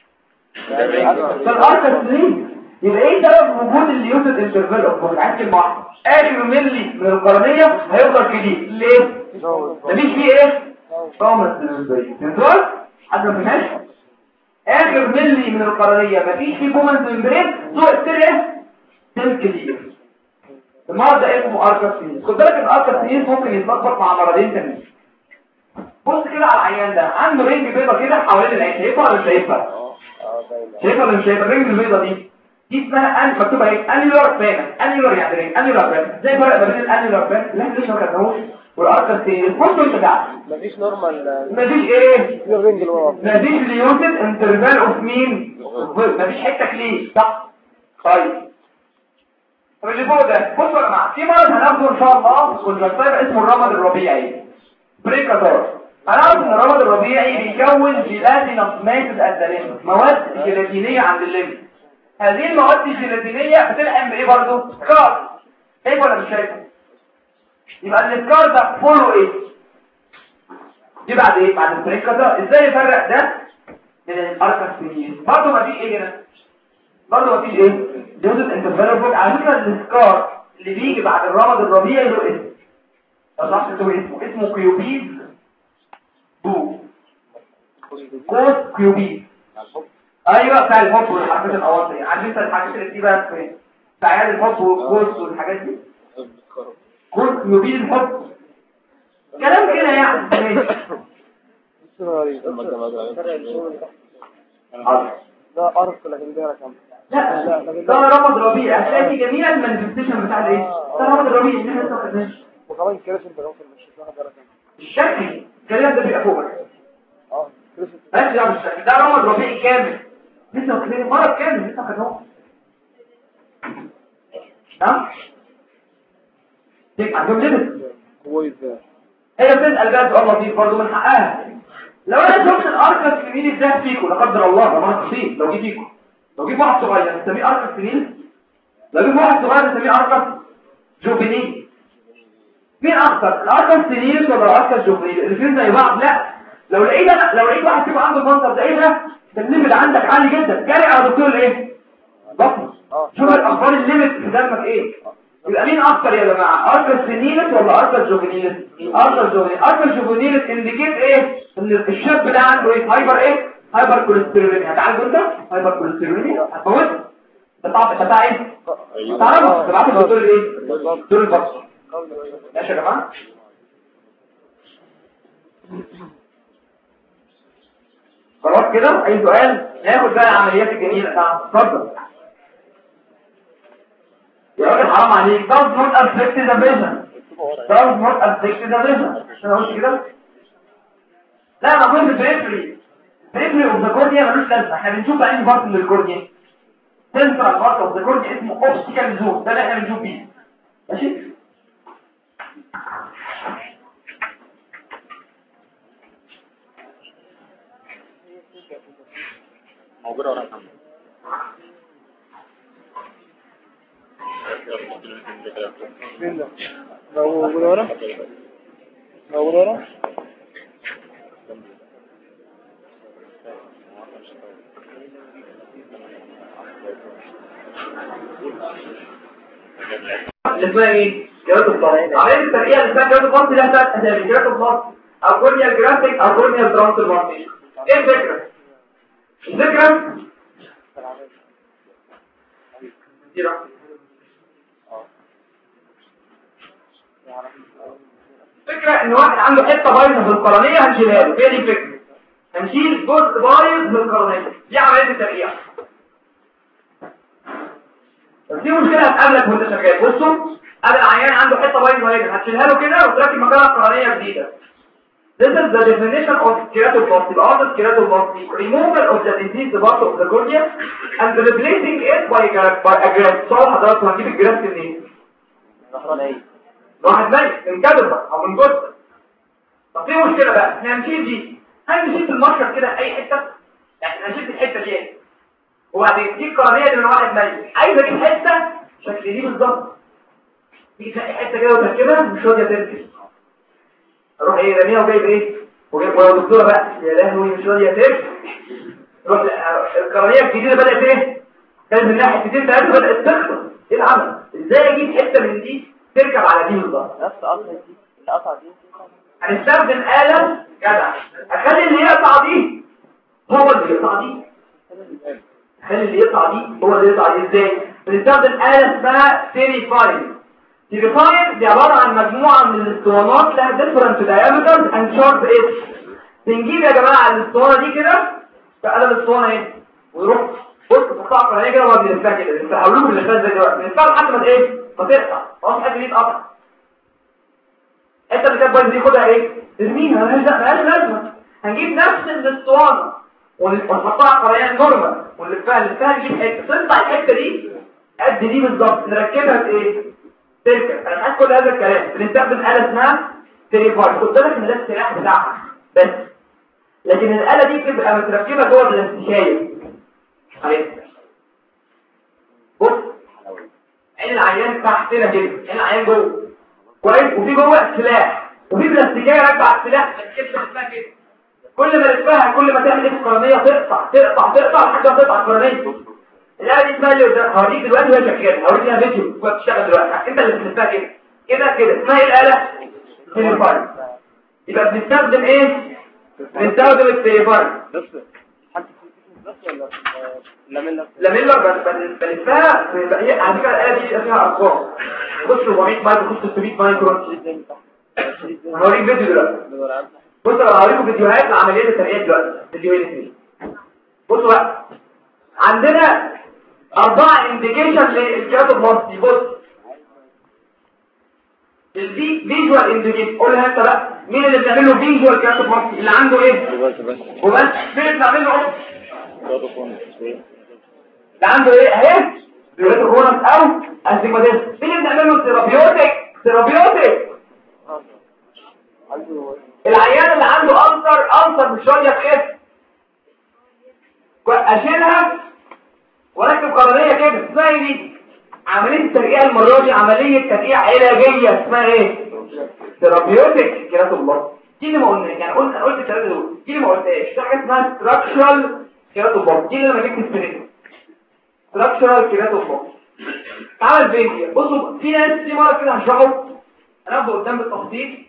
فالاركس ليه؟ يبقى ايه سبب وجود النيوتن انترفال اوف بوك؟ عندك كلمه واحده اخر ملي من القرنيه هيفضل جديد. ليه؟ مفيش فيه ايه؟ توماس انترفال. حد ما فهمش؟ اخر ملي من القرنيه مفيش فيه بومنت ممبرين ذو السيريس سيل كتير. المرض ده اسمه اركاسينيس. خد بالك ان اركاسينيس ممكن يتلخبط مع مرضين تانيين. بص كده على العيان ده عنده رينج بيضه كده حوالين العين. شايفها ولا مش شايفها؟ شايفها ولا مش شايفها؟ الرينج البيضه دي اسمها مكتوبه ايه؟ انيولار فانا. انيولار يعني ايه؟ انيولار فانا. زي فرق ما بين الانيولار فانا اللي احنا لسه ما خدناهوش والاركاسينيس. بصوا انت ده مفيش نورمال. مفيش ايه؟ الرينج اللي ورا مفيش ليوتد انترفال اوف مين؟ مفيش حته كلير صح؟ طيب طب اللي فوق ده بصوا يا جماعه في مرض هناخده ان شاء الله كونجكتيف اسمه الرمد الربيعي بريكادور. هنعرف ان الرمد الربيعي بيكون جيلاتينوس ماتد الدليم، مواد جيلاتينيه عند الليمف. هذه المواد الجيلاتينيه بتلحم بايه برضه؟ سكار. شايف ولا مش شايف؟ يبقى السكار ده فولو ايه؟ دي بعد ايه؟ بعد البريكادور. ازاي يفرق ده من الاركاسينيس؟ برضه ما فيش ايه هنا؟ برضه ما فيش ايه؟ جودة انترفيربوك. على فكرة السكار اللي بيجي بعد الرمد الربيعي له اسم. صح تقول اسمه كيوبيد بو. كوس كيوبيد. ايوه بتاع الحب والحاجات الاواطي. عارف انت الحاجات اللي بتبقى في عيال الحب والكوس والحاجات دي؟ كوس كيوبيد الحب. كلام كده يعني. ده أرق لكن ده رقم. لا ده رمض ربيع. هتلاقي في جميع المانيفستيشن بتاع الايه؟ ده رمض ربيع اللي احنا لسه ما خدناش. وكمان كريس انت ممكن مش واخد بالك الشكل الكلام ده بيبقى فوق. كريس ماشي يا بالشكل ده رمض ربيعي كامل. لسه واخدين مرض كامل لسه خدناه. تمام؟ دي عندهم ليميت. كويس. هي بتسال بقى سؤال لطيف برضه من حقها. لو انا شفت الاركس اليمين ازاي فيكم لا قدر الله ما تصيب. لو جه فيكم لو جيب واحد صغير نسميه اركس سنين. لو جيب واحد صغير نسميه اركس جوفينيل. مين اكتر الاركس سنين ولا الاركس جوفينيل؟ الاثنين زي بعض؟ لا. لو لقيت واحد فيكم عنده المنظر ده ايه ده؟ الليمت عندك عالي جدا. جاري على دكتور الايه؟ بطن. شوف الاخبار الليمت في دمك ايه. يبقى مين اكتر يا جماعه؟ اركس سنين ولا اركس جوفينيل؟ اركس جوفينيل. اركس جوفينيل انديكيت ايه؟ ان الشاب ده عنده ايه؟ هايبر ايه؟ هايبر كوليسترولينيا. هتعالجه انت؟ هايبر كوليسترولينيا هتموت. ده بتاع ايه؟ تعرفه تبعته للدكتور الايه؟ دكتور البطن. ماشي يا جماعه. خلاص كده اي سؤال؟ ناخد بقى العمليات الجميله بتاعتنا. اتفضل يا راجل حرام عليك. does not affect the vision. does not affect the vision. انا قلت كده؟ لا انا قلت بريفري اوف ذا كورنيا ملوش لازمه. احنا بنشوف بعين بارت من الكورنيا، سنترال بارت اوف ذا كورنيا اسمه اوبتيكال زون، ده اللي احنا بنشوف بيه. ماشي. موجودة ورا محمد. موجودة ورا. موجودة ورا. اسمها ايه؟ كيراتوبلاست. عمليه الترقيع اللي اسمها كيراتوبلاست لها ثلاث اسامي: كيراتوبلاست او كورنيال جرافيك او كورنيال ترانسفورميشن. ايه الفكره؟ الفكره فكرة ان واحد عنده حتة بايظة في القرنية هنشيلها له. هي دي الفكرة، هنشيل جزء بايظ من القرنية. دي عملية الترقيع. بس دي مشكلة هتقابلك وانت شغال. بصوا، قبل العيان عنده حتة بايظة هنا هتشيلها له كده وتركب مكانها قرنية جديدة. This is the definition of keratoplasty. The art of keratoplasty: removal of the diseased part of the cornea and replacing it by a graft. سؤال حضرتك، هنجيب الجرافت منين؟ واحد ميت من كدبة او من جثة. طب في مشكلة بقى، احنا هنشيل دي. هنشيل في المشرط كده اي حتة، يعني هنشيل في الحتة دي وبعدين دي القرنية دي من واحد ميت. عايز اجيب حتة شكل دي بالظبط، تيجي تلاقي حتة كده وتركبها مش راضية تركب. اروح ايه رميها وجايب ايه وجايب دكتوره بقى يا لهوي مش راضيه تركب. روح القرنيه الجديده بدات ايه؟ كانت من ناحيه حتتين ثلاثه بدات تخطر. ايه العمل؟ ازاي اجيب حته من دي تركب على دي بالظبط؟ نفس القطعه دي هنستخدم آلة جدع. اخلي اللي يقطع دي هو اللي يقطع دي. اخلي اللي يقطع دي هو اللي يقطع دي. ازاي؟ بنستخدم آلة اسمها سيريفاين. سيريفاين دي عبارة عن مجموعة من الاسطوانات لها different diameters and short edge. بنجيب يا جماعة الاسطوانة دي كده بقلب الاسطوانة ايه ويروح بص تقطع قرنية كده وما بنلفها كده. بنحاولوه اللي خلال زي دلوقتي بنلفها لحد ما ايه ما تقطع. خلاص الحته دي اتقطع. الحته اللي كانت بايظه دي خدها ايه ترميها مالهاش لازمه. هنجيب نفس الاسطوانة ونحطها على قرنية نورمال ونلفها نجيب حته تطلع الحته دي قد دي بالظبط نركبها في ايه تركب. انا معاك كل هذا الكلام. بنستخدم آلة اسمها سيريفاين. خد بالك ان ده السلاح بتاعها بس، لكن الآلة دي بتبقى متركبة جوه الاستشاية. اهي بص عين العيان تحتنا كده، عين العيان جوه كويس، وفي جوه سلاح وفي بلاستيكيه راكبه على السلاح الكتله اسمها كده. كل ما لفها كل ما تعمل ايه في القرنيه تقطع لحد ما تقطع القرنيه. الآلة دي اسمها اللي هوريك دلوقتي وهي شغاله، هوريك لها فيديو وهي بتشتغل دلوقتي. انت اللي بتلفها كده اسمها ايه الآلة؟ سيريفاين. يبقى بنستخدم ايه؟ بنستخدم السيريفاين لاميلر بلفها. على فكره الآلة دي بيبقى فيها ارقام، خش 400 مايكرو، خش 600 مايكرو. هوريك فيديو دلوقتي. بص انا هوريكم فيديوهات لعمليات الترقيع دلوقتي، فيديوهين اثنين. بصوا بقى عندنا 4 انديكيشن للكيراتوبلاستي. بص الدي فيجوال انديكيشن. قولها انت بقى مين اللي بنعمل له فيجوال كيراتوبلاستي؟ اللي عنده ايه وبس. مين اللي بنعمل له اللي عنده ايه اهي كيراتوكونس او انتيموديس. مين اللي بنعمل له ثيرابيوتيك؟ العيان اللي عنده ألسر مش راضيه في اشيلها وركب قرنيه كده. اسمها ايه دي؟ عمليه الترقيع. المره دي عمليه ترقيع علاجيه اسمها ايه؟ ثيرابيوتيك كيراتوبلاستي. دي اللي ما قلناش، يعني قلت الثلاثه دول، دي اللي ما قلتهاش. في حاجه اسمها ستراكشرال كيراتوبلاستي، دي اللي انا جبت السنه. ستراكشرال كيراتوبلاستي عمل فين؟ بصوا في ناس دي مره كده هشرحه، هناخده قدام بالتفصيل.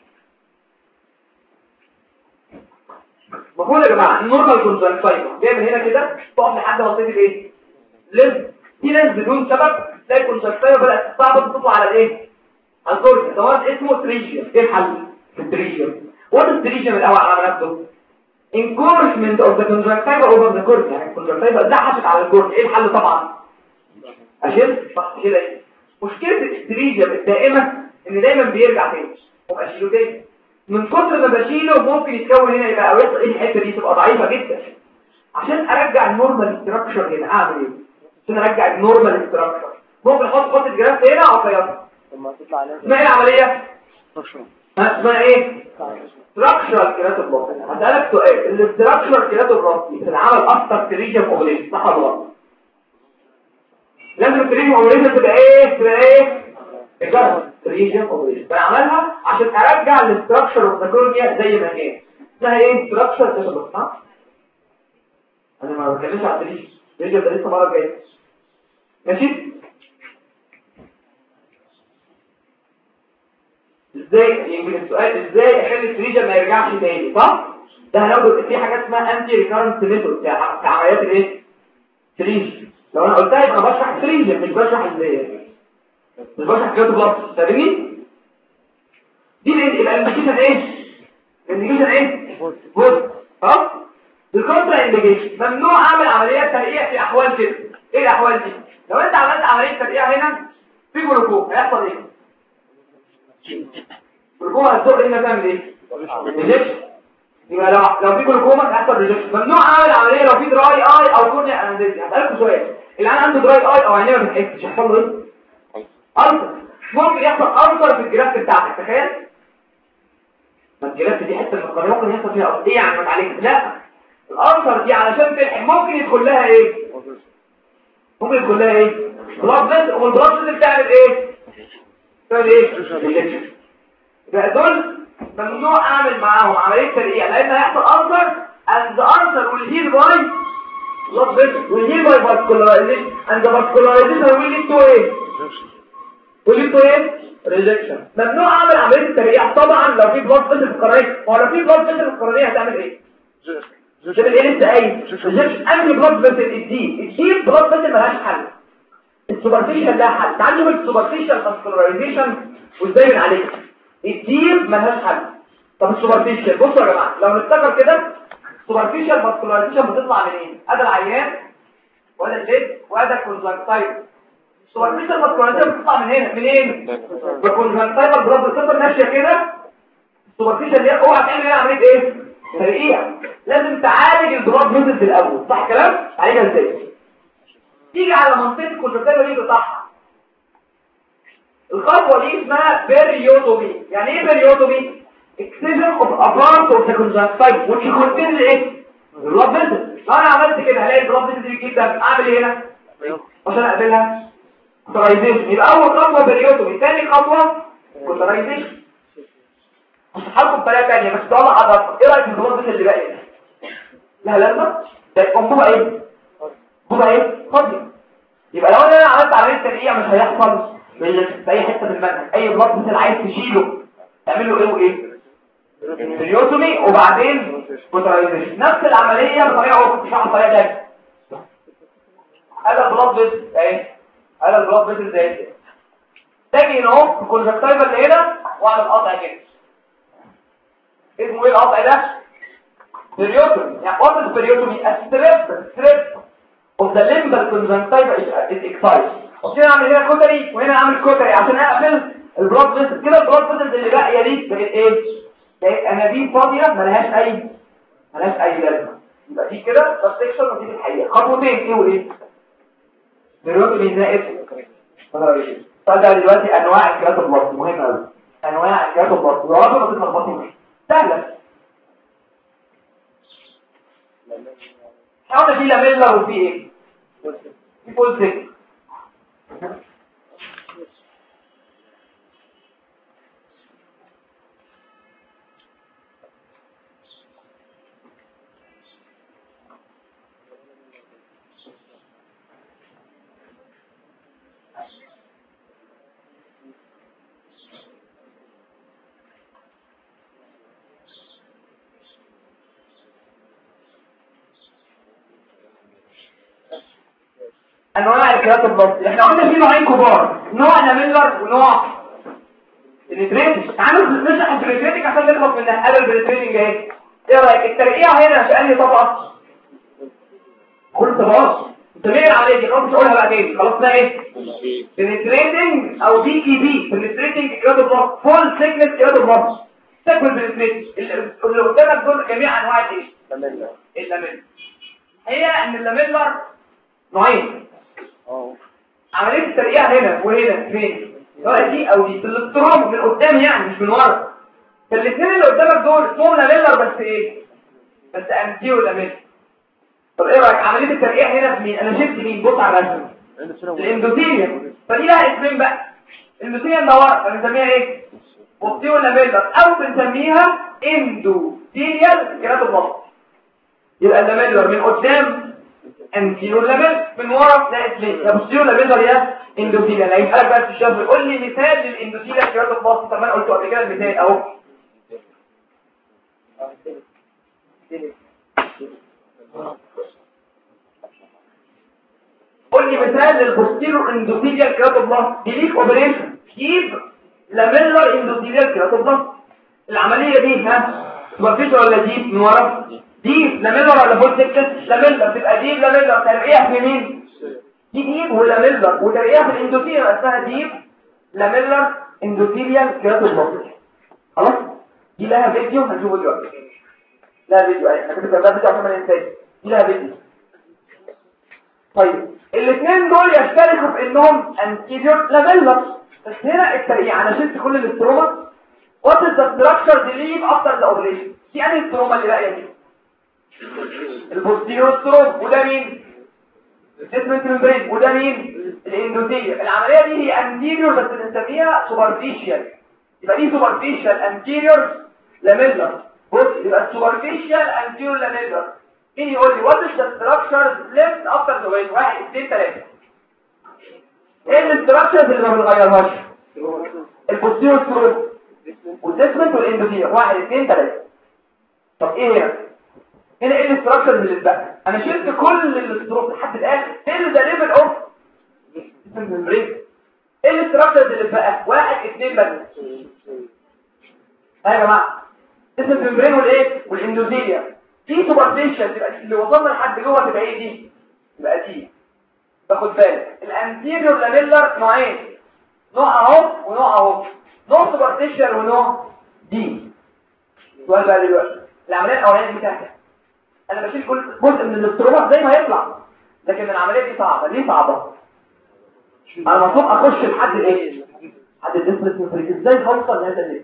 مفهوم يا جماعه؟ النورمال كونجكتيفا جاي من هنا كده تقف لحد منطقه الايه؟ لب. في ناس بدون سبب تلاقي الكونجكتيفا بدات تصعب تطلع على الايه؟ على الكورنيا ده مرض اسمه تريجيوم. ايه الحل في التريجيوم؟ وات التريجيوم الاول على نفسه encouragement of the conjunctiva over the cornea. يعني الكونجكتيفا زحفت على الكورنيا. ايه الحل؟ طبعا اشيل صح كده. ايه مشكله التريجيوم الدائمه؟ ان دايما بيرجع تاني واشيله تاني. من كتر ما بشيله ممكن يتكون هنا يبقى اوصل ايه الحته دي تبقى ضعيفه جدا. عشان ارجع النورمال ستراكشر هنا اعمل ايه؟ عشان ارجع النورمال ستراكشر ممكن احط الجراف هنا او اخيطها. لما تطلع عليها اسمها ايه العمليه؟ اسمها ايه؟ ستراكشرال كيراتوبلاستي. هسألك سؤال، الستراكشرال كيراتوبلاستي بتتعمل اكتر في ريجن اوبريشن صح ولا غلط؟ لازم الريجن اوبريشن تبقى ايه؟ الجرس ريجن اوبريشن. بنعملها عشان ارجع الاستراكشر اوف ذا كورنيا زي ما هي. اسمها ايه؟ ستراكشرال كيراتوبلاستي. صح؟ انا ما بتكلمش على الريجن ده لسه مره جايه. ماشي؟ ازاي يمكن السؤال ازاي اخلي التريجن ما يرجعش تاني صح؟ ده هناخد في حاجات اسمها انتي ريكارنت ميثود في عمليات الايه؟ تريجن. لو انا قلتها يبقى بشرح التريجن مش بشرح ازاي، مش بشرح كده بالظبط. فاهمني؟ دي يبقى الانديكيشن ايه؟ الانديكيشن ايه؟ بص خلاص؟ الكونترا انديكيشن ممنوع اعمل عمليه ترقيع في احوال كده. ايه الاحوال دي؟ لو انت عملت عمليه ترقيع هنا في جلوكوم هيحصل ايه؟ الجلوكوما هتزق هنا تعمل ايه؟ ريجكشن. يبقى لو في جلوكوما هيحصل ريجكشن. ممنوع اعمل عمليه لو في دراي اي او كورنيا انستيزيا. هسألكوا سؤال، اللي عنده دراي اي او عينيه ما بتحسش يحصل له ايه؟ ألسر. ممكن يحصل ألسر في الجرافت بتاعتك. تخيل ما الجرافت دي حته من القرنيه ممكن يحصل فيها ألسر. ايه يعني ما تعالجش؟ لا، الألسر دي علشان تلحق ممكن يدخل لها ايه؟ ممكن يدخل لها ايه؟ بلاد فيسل. والبلاد فيسل بتعمل ايه؟ تعمل ايه؟ ريجكشن. يبقى دول ممنوع اعمل معاهم عمليه ترقيع لان هيحصل ألسر and the ulcer will heal by blood vessel will heal by vascularization and the vascularization will lead to ايه؟ will lead to ايه؟ rejection. ممنوع اعمل عمليه الترقيع طبعا لو في بلاد فيسل في القرنيه. هو لو في بلاد فيسل في القرنيه هتعمل ايه؟ تعمل ايه لسه قايل؟ ريجكشن. انهي بلاد فيسل؟ الديب بلاد فيسل ملهاش حل. السوبرفيشال لها حل. تعالوا نشوف السوبرفيشال فاسكولاريزيشن وازاي بنعالجها. الديب ملهاش حل. طب السوبرفيشال بصوا يا جماعه لو نفتكر كده السوبرفيشال فاسكولاريزيشن بتطلع منين؟ ادي العيان وادي الجلد وادي الكونجكتيفا. السوبرفيشال فاسكولاريزيشن بتطلع من هنا منين؟ بالكونجكتيفا البلاد بتفضل ماشيه كده. السوبرفيشال دي اوعى تعمل هنا عمليه ايه؟ ترقيع. لازم تعالج البلاد فيسلز الاول صح كلام؟ تعالجها ازاي؟ تيجي على منطقه الكونجكتيفا دي تقطعها. الخطوه دي اسمها بيريوتومي. يعني ايه بيريوتومي؟ excision of a part of the conjunctiva which contains ايه؟ البلاد فيسل. لو انا عملت كده هلاقي البلاد فيسل دي جدا. اعمل ايه هنا؟ عشان اقابلها كوترايزيشن. يبقى اول خطوه بيريوتومي. ثاني خطوه كوترايزيشن. هحطه بطريقه ثانيه بس ده والله حضرتك ايه رايك في البلاد فيسل اللي باقي؟ لا لازمه. ده انبوبه ايه؟ انبوبه ايه؟ فاضيه. يبقى لو انا عملت عمليه ترقيع مش هيحصل في اي حته في المنهج. اي بلاد فيسل عايز تشيله تعمل له ايه وايه؟ بيريوتومي وبعدين كوترايزيشن. نفس العمليه بطريقه اخرى مش بطريقه ثانيه. هذا البلاد فيسل اهي. هذا البلاد فيسل زي كده. تاجي هنا اهو في الكونجكتيفا اللي هنا واعمل قطع كده. اسمه ايه القطع ده؟ بيريوتومي. يعني وات از بيريوتومي؟ ستريب of the limbal conjunctiva is excised. وكده اعمل هنا كوتري وهنا اعمل كوتري عشان اقفل البلاد فيسل. كده البلاد فيسل اللي باقيه دي بقت ايه؟ بقت انابيب فاضيه ملهاش اي لازمه. يبقى دي كده سكشن ودي في الحقيقه. خطوتين ايه وايه؟ بيريوتومي زائد كوتري. طيب دلوقتي انواع الكيراتوبلاستي مهمه قوي. انواع الكيراتوبلاستي برضه ما تتلخبطوش. سهله. احنا في لاميلا وفي ايه؟ في بولسيك. انواع الكيراتوبلاستي احنا قلنا في نوعين كبار، نوع لاميلر ونوع بنتريتنج. تعالوا نشرح البنتريتنج عشان نخلص منها. قال البنتريتنج ايه رايك؟ الترقيع هنا في انهي طبقه؟ كل طبقات. انت مين العمليه دي؟ خلاص مش هقولها بقى تاني. خلاص اسمها ايه؟ بنتريتنج او دي اي بي. بنتريتنج ايرادو بلس. فول سيكنس ايرادو بلس. تاكل بنتريتنج. اللي قدامك دول جميع انواع ايه؟ اللاميلر. هي ان اللاميلر نوعين. عمليه الترقيع هنا وهنا فين؟ سواء دي او دي. الاستروم من قدام يعني مش من ورا. فالاثنين اللي قدامك دول اسمهم لاميلر بس ايه؟ بس انتيو لاميلر. طب ايه رايك عمليه الترقيع هنا في مين؟ انا شفت مين؟ بص على الرسم. الاندوثيليوم. فدي لها اسمين بقى. الاندوثيليوم ده ورا فبنسميها ايه؟ بوستيريو لاميلر او بنسميها اندوثيليال كيراتوبلاست. يبقى اللاميلر من قدام انتيو لاميلر، من ورا ده اسمين يا بوستيريو لاميلر يا اندوثيليال. هيسالك بقى في الشفر قول لي مثال للاندوثيليال كيراتوبلاست. طب انا قلته قبل كده المثال اهو. قول لي مثال للبوستيرو اندوثيليال كيراتوبلاست. دي ليك اوبريشن كيف لاميلر اندوثيليال كيراتوبلاست. العمليه دي سوبرفيشال ولا ديب من ورا؟ ديب. لاميلر ولا فول سيكتس؟ لاميلر. تبقى ديب لاميلر. ترقيع في مين؟ دي ديب ولاميلر. وترقيع في الاندوثيليال اسمها ديب لاميلر اندوثيليال كيراتوبلاست. خلاص دي لها فيديو هنشوفه دلوقتي. لها فيديو انا كنت بقى فيديو عشان ما ننساش. دي لها فيديو. طيب الاثنين دول يشتركوا في انهم anterior lamellar. بس هنا الترقيع انا شلت كل الاستروما. what is the structure believed after the operation؟ في انهي استروما اللي باقيه دي؟ البوستيريور ستروم. وده مين؟ الديسمنت ممبرين. وده مين؟ الاندوثيليوم. العمليه دي هي anterior بس بنسميها superficial. يبقى دي superficial anterior lamellar. بص يبقى superficial anterior lamellar. مين يقول لي what is the structure left after the operation؟ 1 2 3. ايه الاستراكشرز اللي ما بنغيرهاش؟ البوستيريور ستروم والديسمنت والاندوثيليوم. 1 2 3. طب ايه هنا ايه الاستراكشرز اللي اتبقى؟ انا شلت كل الاستروم لحد الان. فين ذا ليفل اوف ممبرين؟ ايه الاستراكشرز اللي اتبقى؟ 1 2 بس. يا جماعه ديسمنت ممبرين والايه؟ والاندوثيليوم. في سوبرفيشال تبقى اللي وصلنا لحد جوه تبقى ايه دي؟ تبقى دي. باخد بالك الانتيريور لاميلر نوعين. نوع اهو ونوع اهو. نوع سوبرفيشال ونوع دي. سؤال بقى دلوقتي العمليه الاولانيه بتاعتي انا بشيل كل جزء من الاستروما زي ما يطلع. لكن العمليه دي صعبه. ليه صعبه؟ انا المفروض اخش لحد ايه؟ لحد الديسبليس. ازاي هوصل لهذا الليفل؟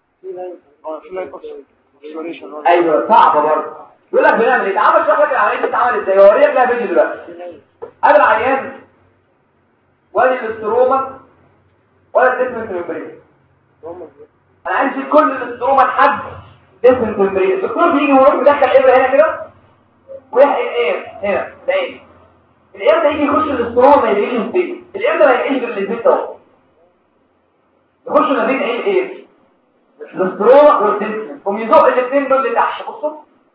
ايوه صعبه برضه. يقول لك بنعمل ايه؟ تعال اشرح لك العمليه بتتعمل ازاي. هوريك لها فيديو دلوقتي. ادي العيان وادي الاستروما ولا الديسمنت ممبرين. انا عايز اشيل كل الاستروما لحد ديسمنت ممبرين. الدكتور بيجي ويروح مدخل ابره هنا كده ويحقن ايه هنا ده ايه. الابره ده يجي يخش الاستروما ما يلاقيش فين. الابره ما يلاقيش غير الزيت اهو. يخش ما بين ايه الاستروما والديسمنت ويزق الاثنين دول لتحت. بصوا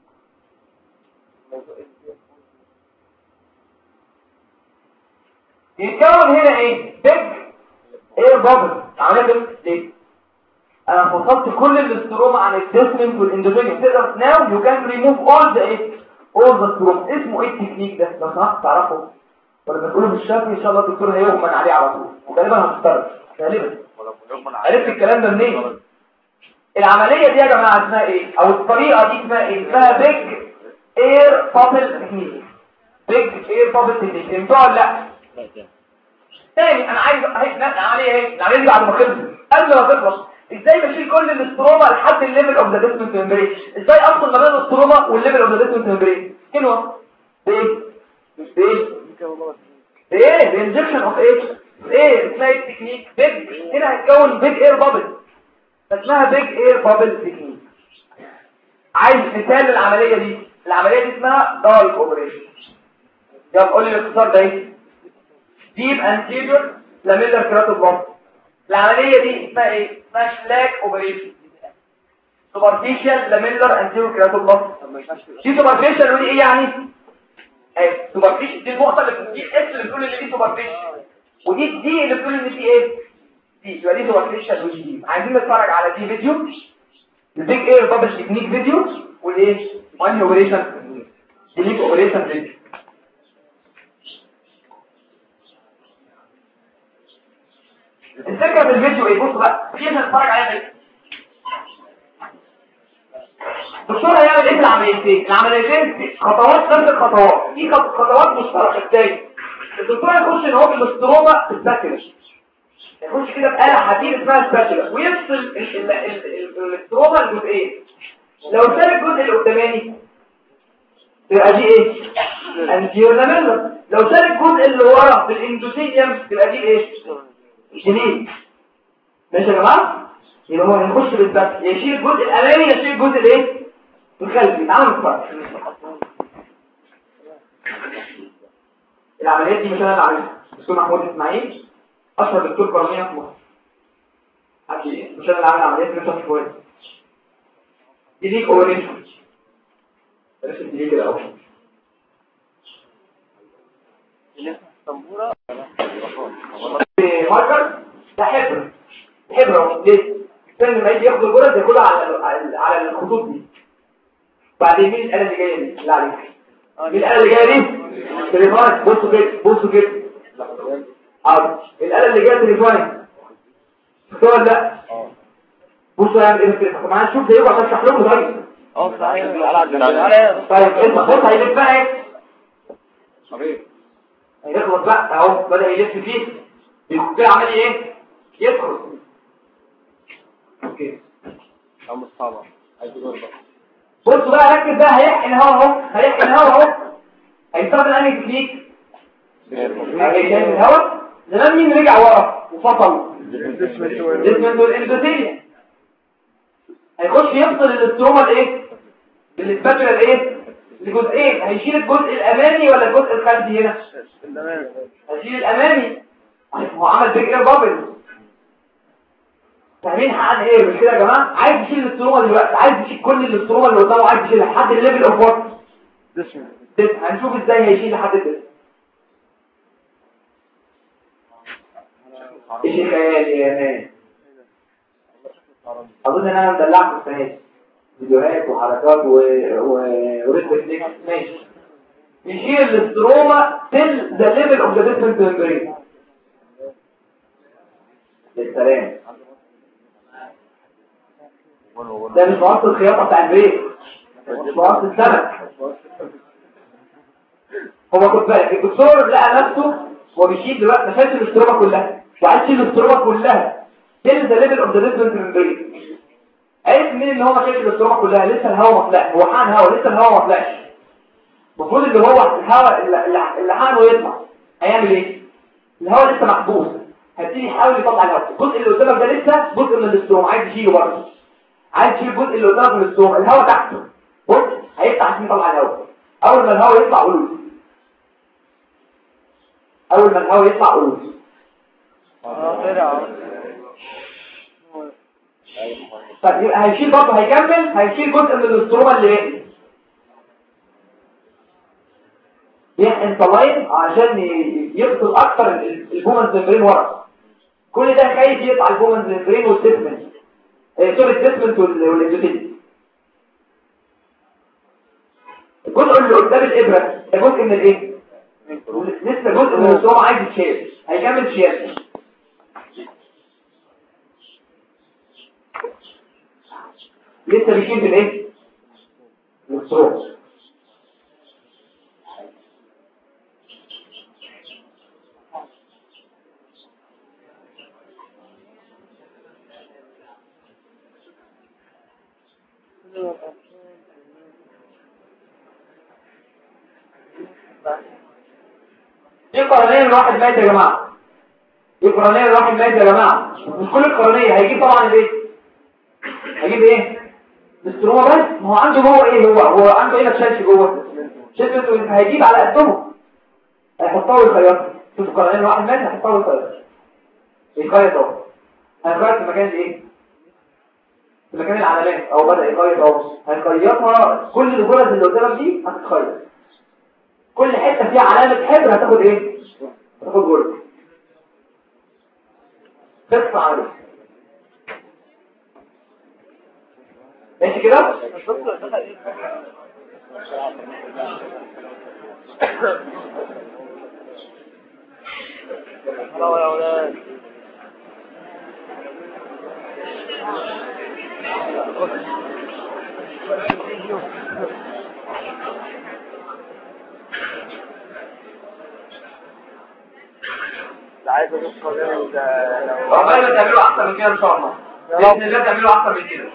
يتكون هنا ايه؟ بيج اير بابل. عمليه ليه؟ انا فصلت كل الاستروما عن الديسمنت والاندوثيليوم. تقدر ناو يو كان ريموف اول ذا ايه؟ اول ذا ستروما. اسمه ايه التكنيك ده؟ لو سمحت تعرفه ولا بتقوله بالشكل ان شاء الله الدكتور هيغمن عليه على طول. وغالبا هتختار غالبا. عرفت الكلام ده منين؟ العمليه دي يا جماعه اسمها ايه؟ او الطريقه دي اسمها ايه؟ اسمها بيج اير بابل تكنيك. بيج اير بابل تكنيك. فهمتوها ولا لا؟ تاني انا عايز العمليه ايه؟ العمليه دي بعد ما خلصت قبل ما تخلص ازاي بشيل كل الاستروما لحد الليفل اوف ذا ديسمنت ممبرين؟ ازاي افصل ما بين الاستروما والليفل اوف ذا ديسمنت ممبرين؟ كلمه ايه؟ الانجكشن اوف ايه اسمها التكنيك بيج. هنا هيتكون بيج اير بابل. اسمها بيج اير بابل تكنيك. عايز مثال للعمليه دي. العمليه دي اسمها دايك اوبريشن. يلا قول لي الاختصار ده ايه؟ ديب انتيريور لاميلر كيراتوبلاست. العمليه دي اسمها ايه؟ اسمها شلاك اوبريشن. سوبرفيشال لاميلر انتيريور كيراتوبلاست. دي سوبرفيشال ودي ايه يعني؟ ايه سوبرفيشال. دي النقطه اللي دي الاس اللي بتقول ان دي سوبرفيشال ودي دي اللي بتقول ان دي ايه؟ يبقى دي سوبرفيشال وجديد. عايزين نتفرج على دي فيديو البيج اير بابل تكنيك فيديو والايه ماني اوبريشن ديليت اوبريشن فيديو. الفكره في الفيديو ايه؟ بصوا بقى في نتفرج عليها الدكتور هيعمل ايه في العمليتين خطوات نفس الخطوات، في خطوات مشتركه. ازاي الدكتور هيخش ان هو بالاستروما الساكنه، يخش كده بآلة حديد اسمها سباتولا ويفصل الاستروما الجزئين. لو شال الجزء اللي قداماني تبقى دي ايه؟ انتيورناميلا. لو شال الجزء اللي ورا بالاندوثيليوم تبقى دي ايه؟ جنين. ماشي يا جماعه؟ يبقى هو هيخش بالسباتولا يشيل الجزء الامامي يشيل الجزء الايه؟ الخلفي. تعالوا نتفرج. العمليات دي مش انا اللي عاملها، دكتور محمود اسماعيل اشهر دكتور قرنيه في مصر. اكيد مش انا اللي عامل عمليات مش كويس. دي ليك اورينتال بلاش دي كده اهو. السمبوره ماركر ده حبر ليه؟ عشان لما يجي ياخد الجرس ياخدها على الخطوط دي. بعدين مين الآلة اللي جايه دي؟ لا عليك. مين الآلة اللي جايه دي؟ تليفون. بصوا كده الآلة اللي جايه تليفون شفتوها ولا لا؟ بصوا هيعمل ايه كده؟ طب معانا نشوف زيكم عشان اشرح لكم طيب. طيب انت بص هيلف بقى ايه؟ هيخلص بقى اهو بدأ يلف فيه كده عمال ايه؟ يدخل. اوكي عم الصعبة عايز يقول بقى بصوا بقى ركز بقى. هيحقن هوا هيستخدم انهي تكنيك؟ هيشيل الهوا. زمان مين رجع ورا وفصل؟ الديسمنت والاندوثيليوم. هيخش يفصل الاستروما الايه؟ بالسباتولا الايه؟ لجزئين. هيشيل الجزء الامامي ولا الجزء الخلفي هنا؟ هيشيل الامامي. هو عمل بيج اير بابل. فاهمين حقن ايه مش كده يا جماعه؟ عايز يشيل الاستروما دلوقتي، عايز يشيل كل الاستروما اللي قدامه، عايز يشيلها لحد الليفل اوف وات هنشوف ازاي هيشيل لحد كده. ايش خيالي يا مان. اظن ان انا مدلعكم السنه دي فيديوهات وحركات وريد ماشي. يشيل الاستروما till the level of the distant membrane. للسلام. ده مش مقص الخياطة بتاع البيت، مش مقص السمك. هو خد بالك الدكتور لقى نفسه هو بيشيل دلوقتي ما شالش الاستروما كلها وعايز يشيل الاستروما كلها till the level of the distant membrane. عرف منين ان هو ما شالش الاستروما كلها؟ لسه الهواء ما طلعش. هو حقن هواء لسه الهواء ما طلعش. المفروض اللي هو الهواء اللي حقنه يطلع هيعمل ايه؟ الهواء لسه محبوس. هيبتدي يحاول يطلع الهواء. الجزء اللي قدامك ده لسه جزء من الاستروما عايز يشيله برضه. عايز يشيل الجزء اللي قدامك من الاستروما. الهواء تحته بص هيفتح عشان يطلع الهواء. اول ما الهواء يطلع قول طلع. طيب يبقى هيشيل برضه هيكمل هيشيل جزء من الاستروما اللي باقي. يحقن طلاين عشان يفصل اكتر البومنز ممبرين ورا. كل ده خايف يقطع البومنز ممبرين والسيسمنت السيسمنت والاندوثيليوم. الجزء اللي قدام الابره ده جزء من الايه؟ لسه جزء من الاستروما عايز يتشال. هيكمل شيل. لسه بيشيل في الايه؟ الاستروما. دي قرنية الواحد مات يا جماعة. مش كل القرنية. هيجيب طبعا الايه؟ هيجيب ايه؟ الاستروما بس. ما هو عنده جوه ايه؟ هو عنده ايه ما تشالش جوه؟ شفت هيجيب على قدهم. هيحطها الخياطة. شوف القرنية الواحد مات هيحطها الخياطة. يخيط اهو. هيخيط في مكان ايه؟ في مكان العلامات او بدأ يخيط اهو. هيخيطها كل الجرز اللي قدامك دي هتتخيط. كل حتة فيها علامة حبر هتاخد ايه؟ هتاخد جرز. قصة عليه ماشي كده؟ هلا يا ولاد عايز ادخل والله تعملوا احسن من كده ان شاء الله باذن الله تعملوا احسن من كده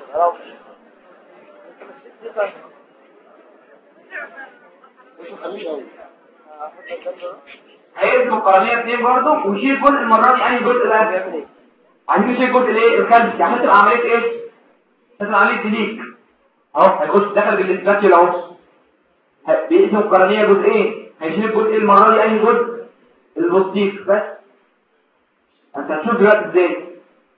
هيئة مقارنية 2 برضه وشيل جزء المرات دي انهي جزء بقى عايزين نشيل جزء الايه الخلفي يعني هتبقى عملية ايه هتبقى عملية ديليك اهو هيخش دخل بالاسباتيول اهو بيئة مقارنية جزئين هيشيل الجزء المرة دي انهي جزء البوستيك بس انت هتشوف دلوقتي ازاي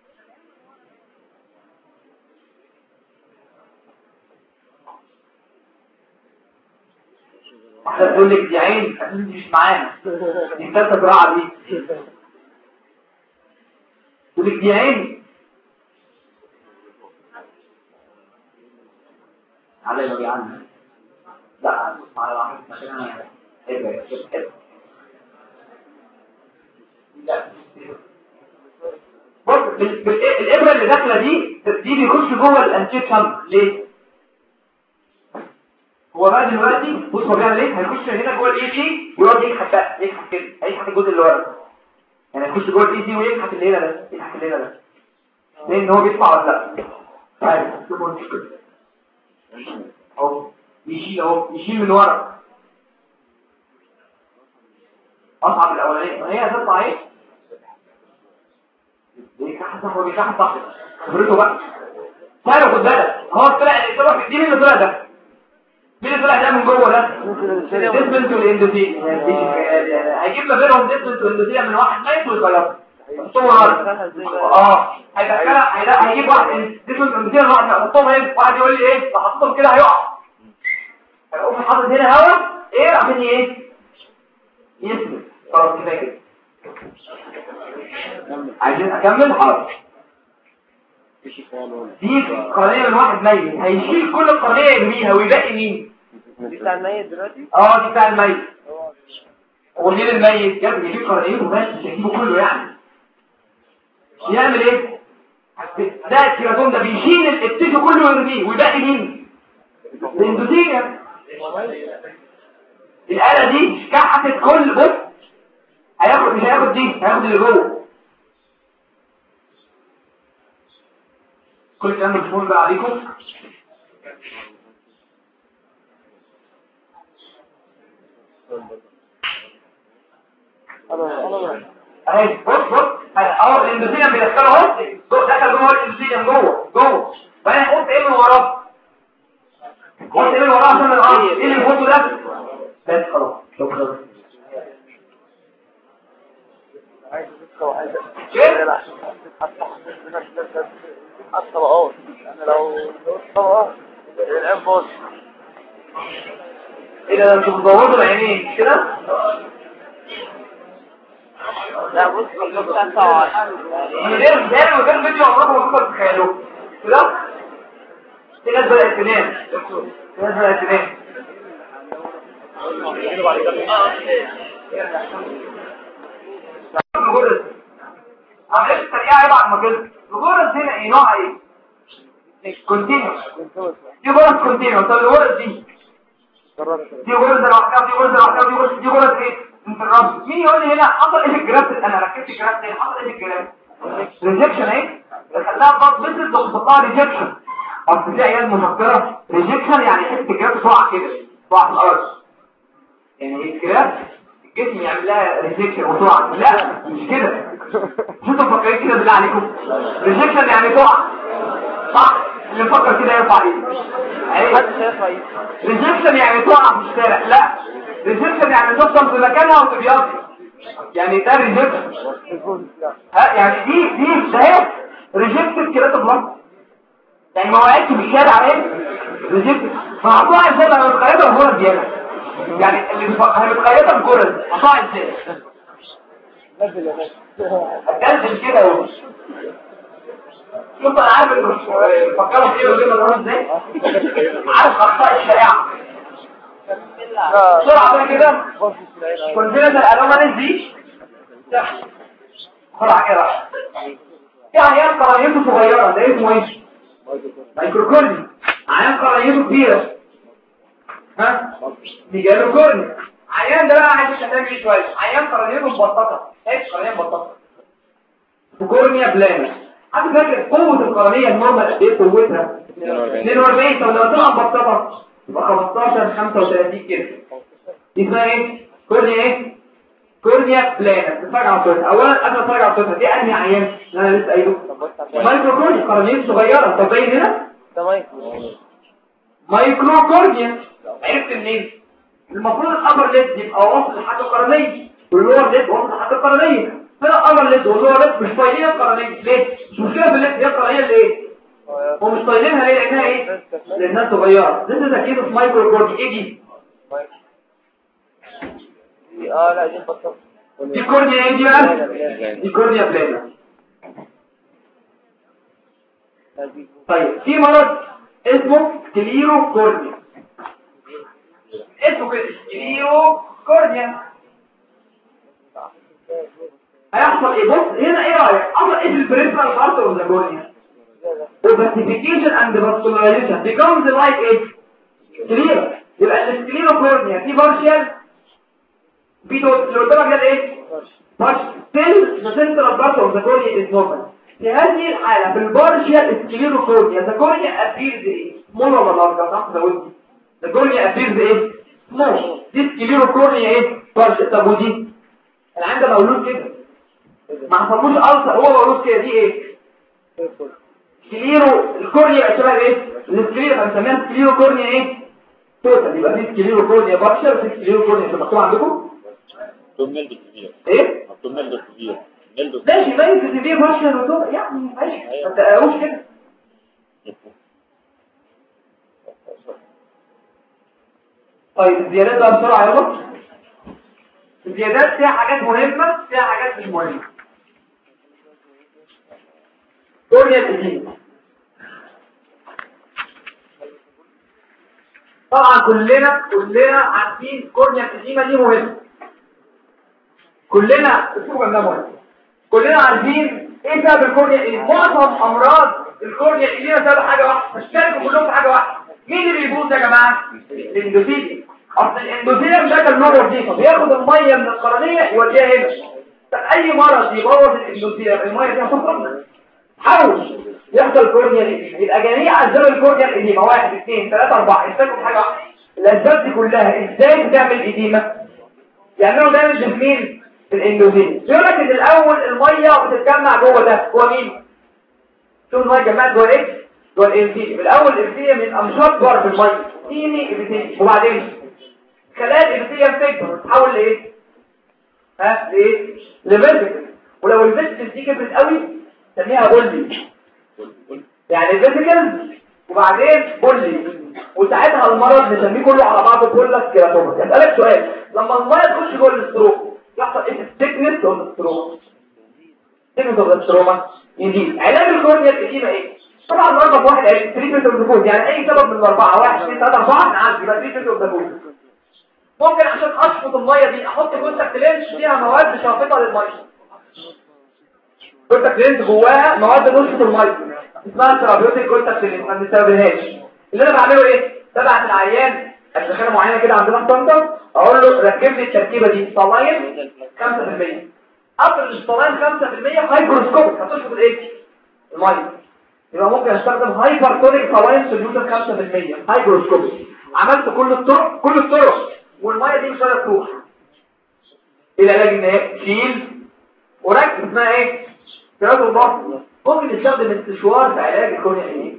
واحدة تقول لك دي عين دي مش معانا دي ثالثة زراعة دي تقول لك دي عين على اللي بيعمل لا على واحد عشان انا بص الابره اللي داخله دي بيخش جوه الانتيشن ليه هو بقى دلوقتي بص هو بيعمل ايه هيخش هنا جوه الاي سي ويقعد يكحت كده هيكحت الجزء اللي ورا يعني هيخش جوه الاي سي ويكحت اللي هنا ده يكحت اللي هنا ده لان هو بيطلع ولا لا طيب شوفوا المشكله اهو يشيل من ورا اصعب الاولانيه هي هتطلع ايه بيكحت هو بيكحت صح خبرته بقى تعالوا خد بالك هو طلع السبب دي مين اللي طلع ده مين اللي طلع ده من جوه ده ديسبنت والاندوثيل هيجيب ما بينهم ديسبنت والاندوثيل من واحد ميت ويغيره هيدخلها هيجيب واحد ديسبنت والاندوثيل واحد يحطهم هنا واحد يقول لي ايه لو كده هيقع هيقوم حاطط هنا هوا ايه عشان ايه يثبت خلاص كده كده عايزين اكمل حاضر دي قرنية من واحد ميت هيشيل كل القرنية يرميها ويبقي مين دي بتاع الميت دلوقتي دي بتاع الميت ومين الميت يجيب قرنية وماشي مش هيجيبه كله يعني يعمل ايه ده الكيراتون ده بيشيل التيشو كله ويرميه ويبقي مين الاندوثيليوم الآلة دي كحت كل بص مش هياخد دي هياخد اللي جوه كل الكلام مفهوم بقى عليكم اهي بص الاندوثيليوم بيدخله اهو دخل جوه الاندوثيليوم جوه بعدين قلت ايه من وراه قلت ايه من وراه عشان الارض ايه اللي بيحطه ده بس خلاص شكرا الطبقات انا لو طبقه الانفاس اذا انتوا بتدوروا العينين كده لا بص بتاع من غير فيديو عمركم ما كنتوا تتخيلوه كده في ناس بدأت تنام الغرز عملية السريعة بعد ما كده الغرز هنا ايه نوعها ايه كونتينوس دي غرز كونتينوس طب الغرز دي غرز لوحدها ودي غرز لوحدها ودي غرز ايه انترابت مين يقول لي هنا حصل ايه في الجراف انا ركبت الجراف ده حصل ايه في الجراف ريجكشن ايه خلاها ضغط مثل ضغطها ريجكشن اصل دي عيال مفكره ريجكشن يعني حته الجراف تقع كده تقع في الارض يعني الجراف الجسم يعمل لها ريجكشن وتقع لا مش كده مش انتوا مفكرين كده بالله عليكم ريجكشن يعني تقع صح اللي مفكر كده يرفع ايده ريجكشن يعني تقع في الشارع لا ريجكشن يعني توصل في مكانها وتبيض يعني ده ريجكشن يعني دي ده ريجكتد كده بلط يعني ما وقعتش في الشارع ايه ريجكتد فهتقع ازاي لما الخريطه الغرز دي يعني اللي هيتخيطها بجرز هتقع ازاي اتكلم كده اهو. شوف انا عارف انه فكروا في ايه وجبنا الرز ازاي. عارف اخطاء الشائعه بسرعه كده. كونجنتال انوماليز دي بسرعه كده في عيان قرنيته صغيره ده اسمه ايه؟ مايكروكورني. عيان قرنيته كبيره ها ميجالوكورني. عيان ده بقى عايز تهتم بيه شويه. عيان قرنيته مبططه. ايه قرنيه مبططه؟ كورنيا بلانا. حد فاكر قوه القرنيه النورمال قد ايه قوتها؟ 42. طب لو طلع مبططه يبقى 15 35 كده. دي اسمها ايه؟ كورنيا ايه؟ كورنيا بلانا. تتفرج على صورتها. اولا قبل ما تتفرج على صورتها دي انهي عيان اللي انا لسه قايله؟ مايكروكورنيا. قرنيه صغيره. طب باين هنا ده مايكروكورنيا. عرفت منين؟ المفروض الابر ليد يبقى واصل لحد القرنيه واللور ليد واصل لحد القرنيه. هنا الابر ليد واللور ليد مش طايلين القرنيه. ليه؟ مش مشكله في الليد. هي القرنيه اللي ايه؟ ومش طايلينها ليه؟ لانها ايه؟ لانها صغيره. ده كده في مايكروكورنيا. ايه دي؟ لا دي بطل. دي كورنيا ايه دي بقى؟ دي كورنيا بلانا. طيب في مرض اسمه سكليرو كورنيا. اسمه كده سكليرو كورنيا. هيحصل ايه؟ بص هنا ايه رايك؟ حصل ايه في البريفرال بارت اوف ذا كورنيا؟ Opacification and vascularization becomes like ايه؟ سكليرا. يبقى السكليرو كورنيا دي بارشال في اللي قدامك ده ايه؟ still the central part of the cornea is normal. في هذه الحالة في البارشال سكليروكورنيا the cornea appears ايه؟ small ولا large؟ صح زودي. the cornea appears ايه؟ small. دي سكليروكورنيا ايه؟ بارشال. طب ودي؟ انا عندي مولود كده ما حصلوش ألسر هو مولود كده. دي ايه؟ سكليرو الكورنيا شبه ايه؟ السكليرو بنسميها سكليروكورنيا ايه؟ توتال. يبقى في سكليروكورنيا بارشال وفي سكليروكورنيا مكتوب عندكم؟ نلبس كبير. ايه؟ مكتوب نلبس كبير. نلبس ماشي باين في بارشل وتوب يعني ماشي. ما تقراوش كده. طيب الزيادات بقى بسرعه يلا. الزيادات فيها حاجات مهمه فيها حاجات مش مهمه. كورنيا الإديمة طبعا كلنا عارفين كورنيا الإديمة دي مهمه. كلنا اسمه ده مهم. كلنا عارفين ايه سبب الكورنيا ايه. معظم امراض الكورنيا ايه سبب حاجه واحده. اشتركوا كلهم في حاجه واحده. مين اللي بيبوظ يا جماعه؟ الاندوثيليوم. اصل الاندوثيليوم ده كان له وظيفه بياخد الميه من القرنيه يوديها هنا. طب اي مرض يبوظ الاندوثيليوم الميه دي هتخرج حاول يحصل كورنيا ايه. يبقى جميع اسباب الكورنيا الاديمه 1 2 3 4 اشتركوا في حاجه واحده. الاسباب دي كلها ازاي بتعمل اديمه؟ يعملوا دامج في مين؟ الاندوثيليوم. يقول لك ان الاول الميه بتتجمع جوه ده. هو مين؟ شوف الميه اتجمعت جوه ايه؟ جوه الانسيليوم. الاول الانسيليوم من امشاط جوه الميه تيني ابيثيليوم. وبعدين خلايا الابيثيليوم تكبر تتحول لايه؟ لايه؟ لفيسيكل. ولو الفيسيكل دي كبرت قوي نسميها بولي. يعني فيسيكل وبعدين بولي. وساعتها المرض نسميه كله على بعضه كله كيراتوما. اسالك سؤال. لما الميه تخش جوه الاستروك يحصل ايه؟ الثيكنس اوف الاستروما. الثيكنس اوف الاستروما يزيد. علاج الكورنيا الإديمة ايه؟ طبعا رقم واحد تريتمنت اوف ذا. يعني اي سبب من الاربعه 1 2 3 4 نعالج. يبقى تريتمنت اوف ذا. ممكن عشان اشفط الميه دي احط كونتاكت لينس فيها مواد شافطه للميه. كونتاكت لينس جواها مواد تشفط الميه اسمها ثيرابيوتيك كونتاكت لينس. ما بنستخدمهاش. اللي انا بعمله ايه؟ ببعت العيان ادخله معينه كده عندنا في طنطا اقول له ركب لي التركيبه دي صلاين 5%. قبل الصلاين 5% هايبروسكوب هتشفط الايه؟ الميه. يبقى ممكن استخدم هايبرتونيك صلاين سوليوشن 5% هايبروسكوب. عملت كل الطرق والميه دي مش هتروح. العلاج النهائي شيل وركب. اسمها ايه؟ كرات البطن. ممكن نستخدم استشوار في علاج الكورنيا ايه؟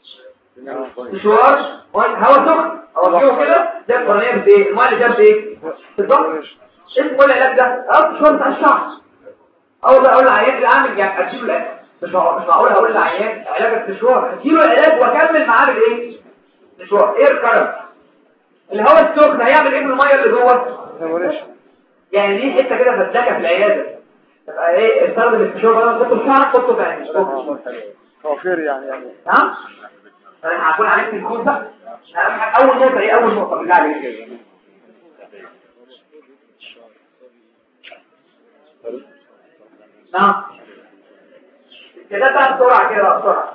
استشوار هواء سخن اوجهه كده ده القرنيه بايه؟ الميه اللي جاب ايه؟ بالظبط. اسمه العلاج ده استشوار بتاع الشعر. اول اقول للعيان اللي اعمل يعني اديله العلاج. مش معقول اقول للعيان علاج استشوار اديله العلاج واكمل معاه بالايه؟ استشوار اير كارنت. الهواء السخن هيعمل ايه بالميه اللي جوه؟ يعني دي حته كده فداكه في العياده. تبقى ايه استخدم الفيشور بدل ما تحطه في شعرك حطه في عينك. هو خير يعني نعم انا هقول عليك في الكود ده. اول نقطه ايه؟ اول نقطه بالله عليك نعم كده بقى بسرعه كده بسرعه.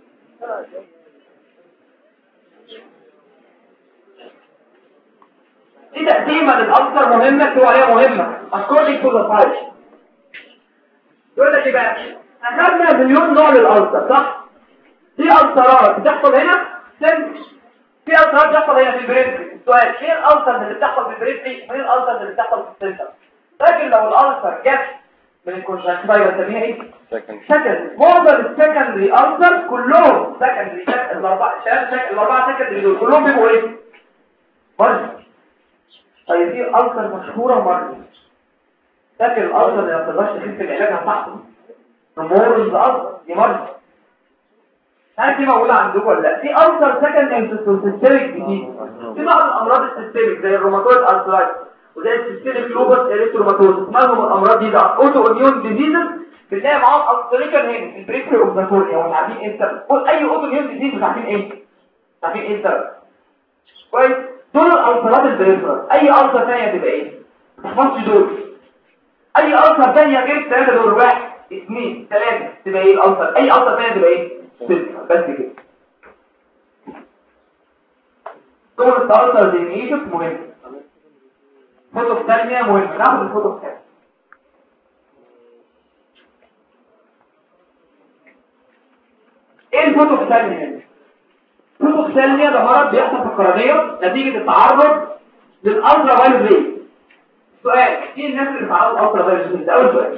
دي تقسيمه للألسر مهمه تقول عليها مهمه according to the size. يقول لك ايه بقى؟ اخذنا مليون نوع للألسر صح؟ في ألسرات بتحصل هنا في ألسرات بتحصل هنا في البريفري. السؤال ايه الألسر اللي بتحصل في البريفري وايه الألسر اللي بتحصل في السنتر؟ لكن لو الألسر جت من الكونجكتيفا بنسميها ايه؟ سكندري. معظم السكندري ألسر كلهم سكندري. الأربعة سكندري دول كلهم بيبقوا ايه؟ مرض. طيب في ألسر مشهورة مرض لكن الألسر اللي ما بتقدرش تخف العلاج بتاعته رمورز ألسر دي مرض. هل دي موجودة عندكم ولا لا؟ في ألسر سكندري سيستميك جديد. في بعض الأمراض السيستميك زي الروماتويد ألسرايتس وزي السيستميك لوبس اريثروماتوز اسمهم الأمراض دي ده أوتو إميون ديزيزز بتلاقي معاهم ألسريشن هنا في البريفري أوف ذا كورنيا. ومش عارفين إيه السبب. أي أوتو إميون ديزيز مش عارفين إيه؟ مش عارفين إيه السبب. كويس؟ دول الألسرات البريفرال. أي ألسر ثانية تبقى إيه؟ ما تحفظش دول. أي ألسر ثانية غير الثلاثة دول 1 2 3 تبقى إيه الألسر؟ أي ألسر ثانية تبقى إيه؟ 6 بس كده. دول الألسر دينيشن مهم. فوتو ثانية مهم. ناخد الفوتو الثانية. ايه الفوتو الثانية هنا؟ الفوتو الثانية ده مرض بيحصل في القرنية نتيجة التعرض للألترا فايولت ريز. سؤال ايه الناس اللي بيتعرضوا للألترا فايولت ريز؟ ده أول سؤال.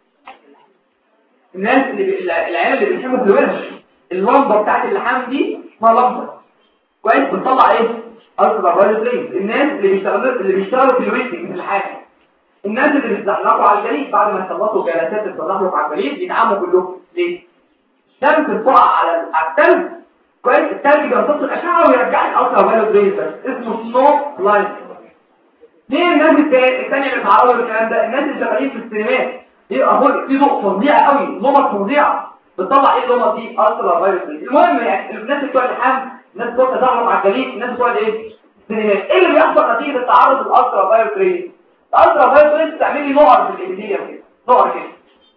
الناس العيال اللي بيحبوا في الورش اللمبة بتاعت اللحام دي اسمها لمبة كويس بتطلع ايه؟ ألترا فايولت ريز. الناس اللي بيشتغلوا في الويتنج في الحاجة. الناس اللي بيتزحلقوا على الجليد بعد ما يخلصوا جلسات التزحلق على الجليد بيتعاموا كلهم ليه؟ الشمس بتقع على الثلج كويس الثلج بيمتص الاشعه ويرجع الالترا فايولت ريز اسمه سنو لايت. ليه الناس الثانيه اللي بيتعرضوا للكلام ده؟ الناس اللي شغالين في السينمات يبقى في ضوء فظيع قوي نمط فظيعه بتطلع ايه النمط دي؟ الترا فايولت ريز. المهم يعني الناس بتوع اللحام الناس بتوع التزحلق على الجليد الناس بتوع ايه؟ السينمات. ايه اللي بيحصل نتيجه التعرض للالترا فايولت ريز؟ الالترا فايولت ريز بتعمل لي نقر في الابيثيليوم كده نقر كده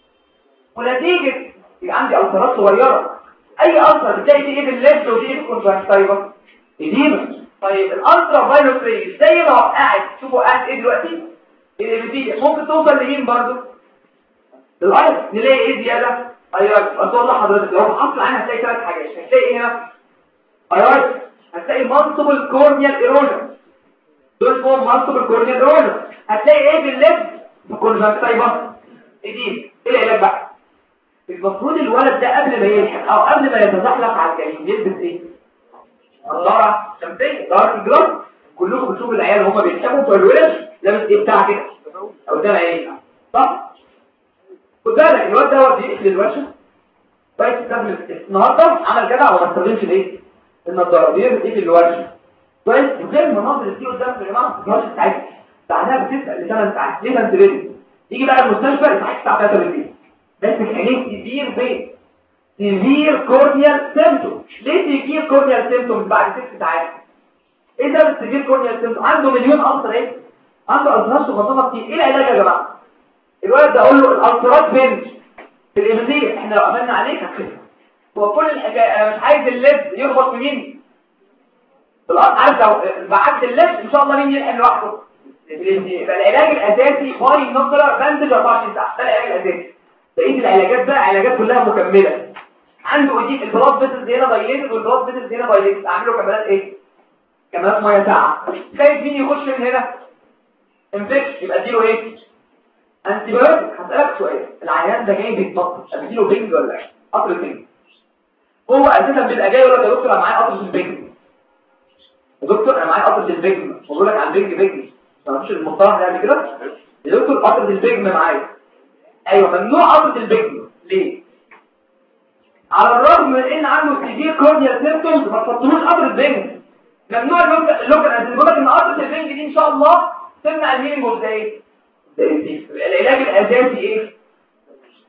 ونتيجه يبقى عندي ألسرات صغيرة. أي ألسر بتلاقي فيه إيه في الليفت ودي في الكونجكتيفا؟ إديمة. طيب الألترا فايولت ريز زي ما قاعد شوفوا قاعد إيه دلوقتي؟ الإبيثيليوم ممكن توصل لمين برضه؟ للأيرس. نلاقي إيه زيادة؟ أيرس. أقول لحضرتك لو حصل عنها هتلاقي 3 حاجات. هتلاقي إيه هنا؟ أيرس. هتلاقي مالتيبل كورنيال إيروجن. دول اسمهم مالتيبل كورنيال إيروجن. هتلاقي إيه في الليفت؟ في الكونجكتيفا؟ إديمة. إيه العلاج بقى؟ المفروض الولد ده قبل ما يلحق او قبل ما يتزحلق على الجليد يلبس ايه؟ نظاره شمسيه دارك جلاس. كلكم بتشوفوا العيال وهم بيلحقوا بتوع الولد لابس ايه بتاع كده قدام عينيه صح؟ خد بالك الواد ده بيقفل الورشه كويس النهارده عمل جدع وما استخدمش الايه؟ النظاره بيلبس ايه في الورشه كويس وغير المناظر اللي بتيجي قدامك يا جماعه ما تقدرش تتعب بعدها بتسال ل8 ساعات ليه انت ريدي؟ يجي بقى المستشفى يصحيك الساعه 3 بالليل بس عينيك سيفير بين سيفير كورنيال سيمتوم. ليه سيفير كورنيال سيمتوم بعد 6 ساعات؟ ايه ده السيفير كورنيال سيمتوم؟ عنده مليون ألسر ايه؟ عنده ألسرات صغنطه كتير. ايه العلاج يا جماعه؟ الولد ده اقول له الألسرات فين؟ في الإبيثيليوم. احنا لو قفلنا عليك هتخف. هو كل الحكايه انا مش عايز الليد يخبط في مين؟ في الارض. عارف لو بعت الليد ان شاء الله مين يلحق لوحده؟ يبقى العلاج الاساسي باي نظره باندج 24 ساعه. ده العلاج الاساسي. بقيه العلاجات بقى علاجات كلها مكمله. عنده دي البلاد فيسلز هنا دايليتد والبلاد فيسلز هنا دايليتد. اعمل له كمالات ايه؟ كمالات ميه ساقعه. خايف مين يخش من هنا؟ انفكشن. يبقى اديله ايه؟ انتي بايوتيك. هسالك سؤال العيان ده جاي بيتنطط اديله بنج ولا ايه؟ قطر بنج. هو اساسا بيبقى جاي يقول لك يا دكتور انا معايا قطر البنج. يا دكتور انا معايا قطر البنج. بقول لك على البنج بنج ما تعرفش المصطلح ده قبل كده؟ يا دكتور قطر البنج معايا. ايوه ممنوع قطر البنج. ليه؟ على الرغم من ان عنده سيفير كورنيال سيمبتومز ما تحطلوش قطر البنج. ممنوع اللوكال انت بيقول لك ان قطر البنج دي ان شاء الله تمنع الهيلينج اوف ايه؟ العلاج الاساسي ايه؟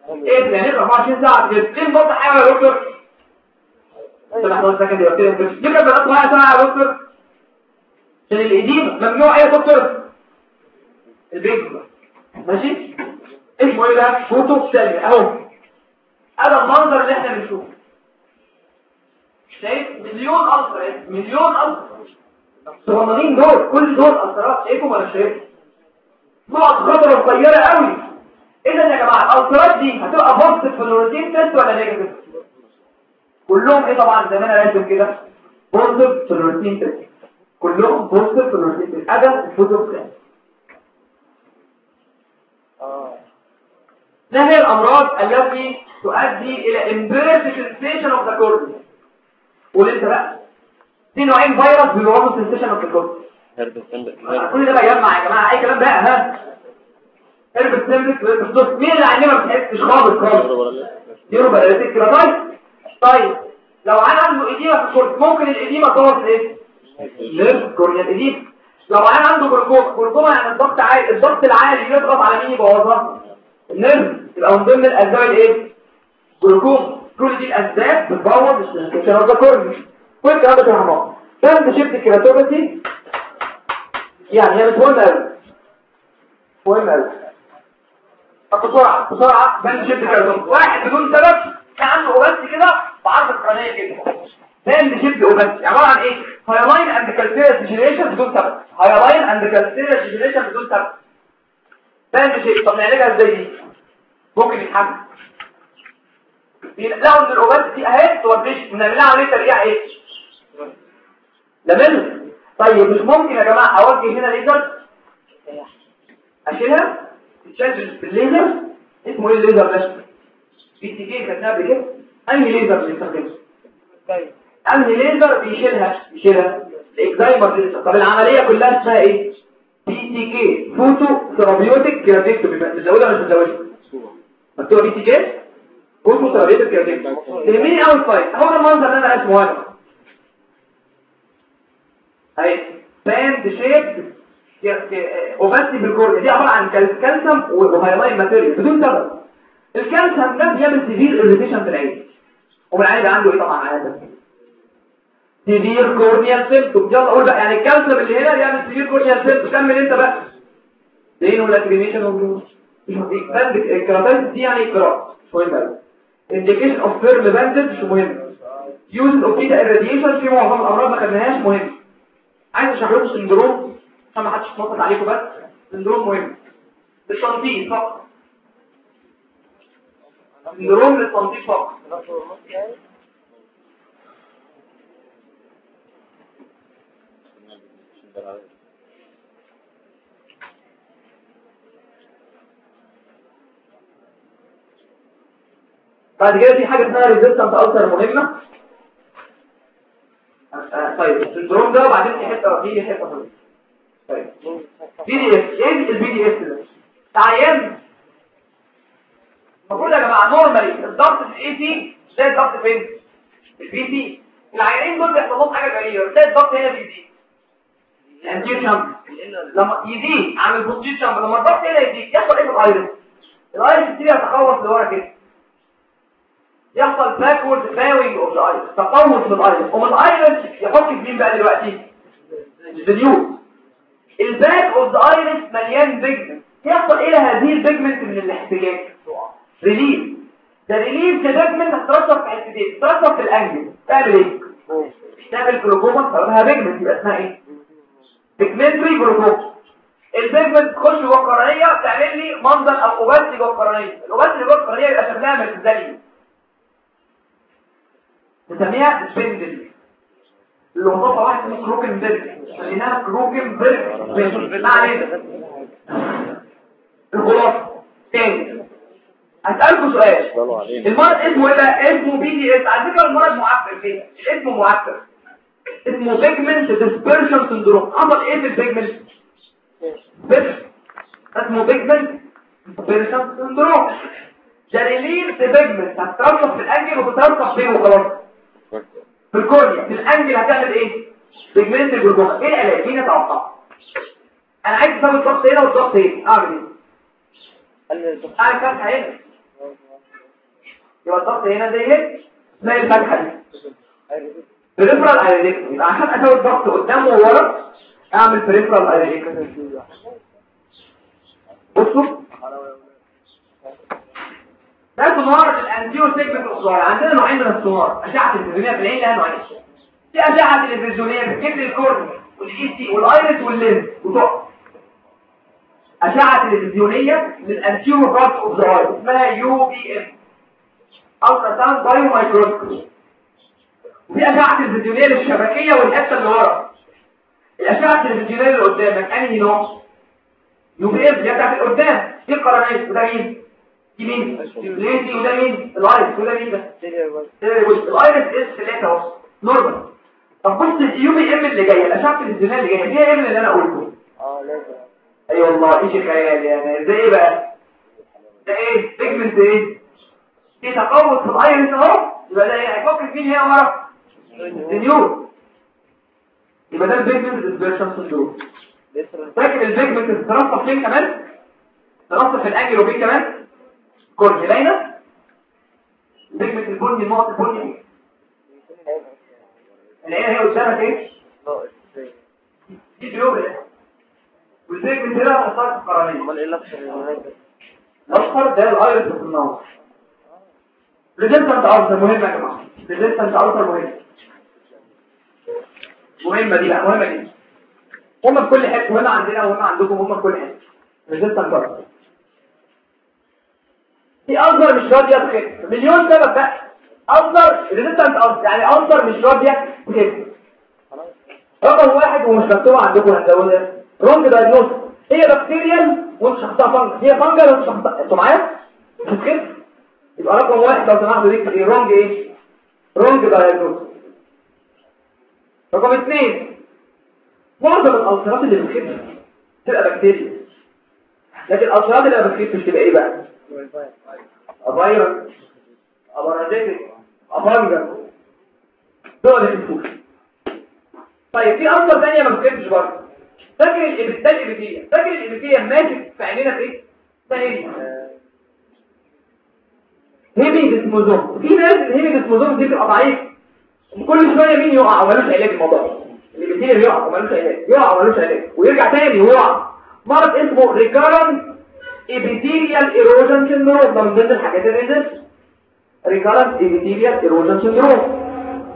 ايه يعني 24 ساعه بتتم برضه حاجه يا دكتور؟ انت محتاج سكند يا دكتور ليه كده بقى ساعه يا دكتور؟ عشان الاديمه ممنوع ايه يا دكتور؟ البيج ماشي؟ اسمه ايه ده؟ فوتو ثانيه اهو هذا المنظر اللي احنا بنشوفه شايف مليون ألتر مليون ألتر الصغنانين دول كل دول ألترات شايفهم ولا شايفهم؟ نقط خضرة صغيرة قوي. إذا يا جماعة الألترات دي هتبقى بوزيتيف في الروتين تيست ولا نيجاتيف؟ كلهم إيه طبعا زي ما أنا راسم كده بوزيتيف في الروتين تيست كلهم بوزيتيف في الروتين تيست أدم الفوتو ثاني. ما هي الأمراض التي تؤدي إلى impaired sensation of the cornea؟ قول انت بقى في نوعين فيروس بيبوظوا السنسيشن اوف الكورنيا. كل ده بيجمع يا جماعه اي كلام بقى ها هرب سيمبلك بالصوت مين اللي علمنا ما بتحسش خالص ديرو بقى كده طيب لو انا عنده اديمه في الكورنيا ممكن الاديمه تبوظ ايه نيرف كورنيا الاديمه. لو انا عنده جلوكوما يعني الضغط عالي الضغط العالي يضغط على مين يبوظها النيرف يبقى من ضمن الاسباب الايه جلوكوما. كل دي الاسباب بتبوظ السنسيشن اوف ذا كورنيا. كل الكلام ده فهمناه. فانت شفت الكيراتوباثي يعني هي مهمه قوي طب بسرعه فانت شفت الكيراتوباثي واحد بدون سبب كان عنده اوباستي كده في عرض القرنيه كده فانت شفت اوباستي عباره عن ايه هايلاين اند كالسيريس ديجنريشن بدون سبب هايلاين اند كالسيريس ديجنريشن بدون سبب فانت شفت طب نعالجها ازاي دي ممكن يتحمل لقوا ان الاوباستي اهي توديش بنعملها عمليه ترجيع ايه لمن طيب مش ممكن يا جماعه اوجه هنا ليزر اشيلها تتشال بالليزر اسمه ايه الليزر ده بي تي جي خدناه قبل كده انهي ليزر بنستخدمه انهي ليزر بيشيلها الاكزايمر. طب العمليه كلها اسمها ايه بي تي كي فوتو ثيرابيوتيك كيراتيكتومي متزوده ولا مش متزوده مكتوبه بي تي كي فوتو ثيرابيوتيك كيراتيكتومي تهمني قوي طيب هو المنظر اللي انا اسمه هذا اهي باند شيب اوباستي بالكورنيا دي عباره عن كالسيوم وهايلاين ماتيريال بدون سبب. الكالسيوم ده بيعمل سيفير اريتيشن في العين والعين ده عنده ايه طبعا عاده سيفير كورنيال سيمبتوم. يلا قول بقى يعني الكالسيوم اللي هنا بيعمل سيفير كورنيال سيمبتوم كمل انت بقى لين ولا كريميشن وبلوز اكسباند الكراتايتس دي يعني قراءه مش مهم انديكيشن اوف فيرم باندج مش مهم يوز اوف بيتا irradiation في معظم الامراض ما خدناهاش مهم. عايز اشرح لكم سندروم عشان ما حدش يتنطط عليكم بس سندروم مهم للتنطيط فقط سندروم للتنطيط فقط. بعد كده في حاجه اسمها ريزيستنت ألسر مهمه. طيب السندروم ده وبعدين في حته مهمه. طيب بي دي اس ايه البي دي اس ده تعيان المفروض يا جماعه نورمالي الضغط في الاي سي زي الضغط فين البي سي. العيانين دول بيحصل لهم حاجه غريبه زي الضغط هنا بيزيد الانتير شامب لما يزيد عن البوستير شامب لما الضغط هنا يزيد يحصل ايه في الايرس يبتدي يتخوص لورا كده يحصل باكورد باوينج اوف ذا ايرس تقوس في الايرس ومن الايرس يحط في مين بقى دلوقتي الفيديو الباك اوف ذا ايرس مليان بيجمنت يحصل ايه هذه البيجمنت من الاحتجاج ريليف ده ريليف بيجمنت هتترسب في حتتين تترسب في الانجل تعمل ايه تعمل جلوكوما سببها بيجمنت يبقى اسمها ايه بيجمنتري جلوكوما. البيجمنت تخش جوه القرنيه تعمل لي منظر او اوباستي جوه القرنيه الاوباستي جوه القرنيه يبقى شكلها مرتزلي نسميها سبندل اللي وظيفه واحد اسمه كروكنبرج خليناها كروكنبرج ما علينا. الخلاصه تاني هسألكوا سؤال المرض اسمه ايه بقى اسمه بي دي اس على فكره المرض معفر فين اسمه معفر اسمه بيجمنت ديسبرشن سندروم. حصل ايه في البيجمنت اسمه بيجمنت ديسبرشن سندروم ده ريليف بيجمنت هتترسب في الانجل وتترسب فين وخلاص في الكورنيا في الانجل هتعمل ايه بيجمنت جلوكوما. ايه العلاج مين يتوقع انا عايز اسوي الضغط هنا والضغط هنا اعمل ايه انا كان هنا يبقى الضغط هنا زي ايه اسمها الفتحه دي بريفرال ايريدكتومي. يبقى عشان اسوي الضغط قدام وورا اعمل بريفرال ايريدكتومي. بصوا ده سونار الانتيو سيجمنت اوف. عندنا نوعين من السونار، اشعه التلفزيونيه في العين لها نوعين. في اشعه تلفزيونيه بتكتب الكورنيا والاي سي والايرس واللينز وتقف. اشعه تلفزيونيه للانتيو بارت اوف ذا اي اسمها يو بي ام الترا ساوند بايو مايكروسكوب. وفي اشعه تلفزيونيه للشبكيه والحته اللي ورا. الاشعه التلفزيونيه اللي قدامك انهي نوع؟ يو بي ام اللي بتاعت قدام دي القرنيه. وده مين؟ دي مين؟ ليزي. وده مين؟ الايرس. وده مين ده؟ الايرس اس 3 اهو نورمال. طب بص اليو بي ام اللي جايه الاشعه التلفزيونيه اللي جايه فيها ايه اللي انا قلته؟ لازم. اي والله ايش خيال يعني. زي ايه بقى؟ ده ايه؟ بيجمنت ايه؟ في تقوس في الايرس اهو. يبقى ده ايه؟ هيفكر مين هي ورا؟ النيور. يبقى ده البيجمنت ديسبيرشن سندروم. فاكر البيجمنت اترصف فين كمان؟ اترصف في الانجل وفين كمان؟ كورني باينه. البيجمنت البني النقط البني العين هي قدامك ايه؟ دي جيوب والبيجمنت هنا اثار في القرنيه. امال ايه الاصفر الاصفر ده الايرس في النص. ريزيستنت ألسر مهمة يا جماعة. ريزيستنت ألسر مهمة دي بقى مهمة دي. هم في كل حتة، وهنا عندنا وهنا عندكم، هم في كل حتة. ريزيستنت ألسر. في ألسر مش راضية تخف. مليون سبب بقى. ألسر ريزيستنت ألسر يعني ألسر مش راضية تخف. رقم واحد ومش مكتوبة عندكم هتزودها. رونج دايجنوز. هي بكتيريال وانت شخصها فانجل. هي فانجل وانت شخصها. انتوا معايا؟ مش هتخف. يبقى رقم واحد لو سمحتوا ديك ايه؟ رونج ايه؟ رونج دايجنوز. رقم اثنين معظم الألسرات اللي بتخف تبقى بكتيريا، لكن الألسرات اللي ما بتخفش تبقى ايه بقى؟ فيروس، بارازيتك، فانجل. دول اللي بتخف. طيب في ألسر ثانيه ما بتخفش برضه. فاكر الإبيثيليا؟ فاكر الإبيثيليا ماسك في عينينا في ايه؟ ثاني هيمي ديسموزوم. في ناس الهيمي ديسموزوم دي بتبقى ضعيف كل شويه مين يقع ومالوش علاج. الموضوع اللي بيصير يقع ومالوش علاج، يقع ومالوش علاج ويرجع تاني ويقع. مرض اسمه ريكارنت ابيثيليال ايروجن سيندروم. ده من ضمن الحاجات اللي ريكارنت ابيثيليال ايروجن سيندروم.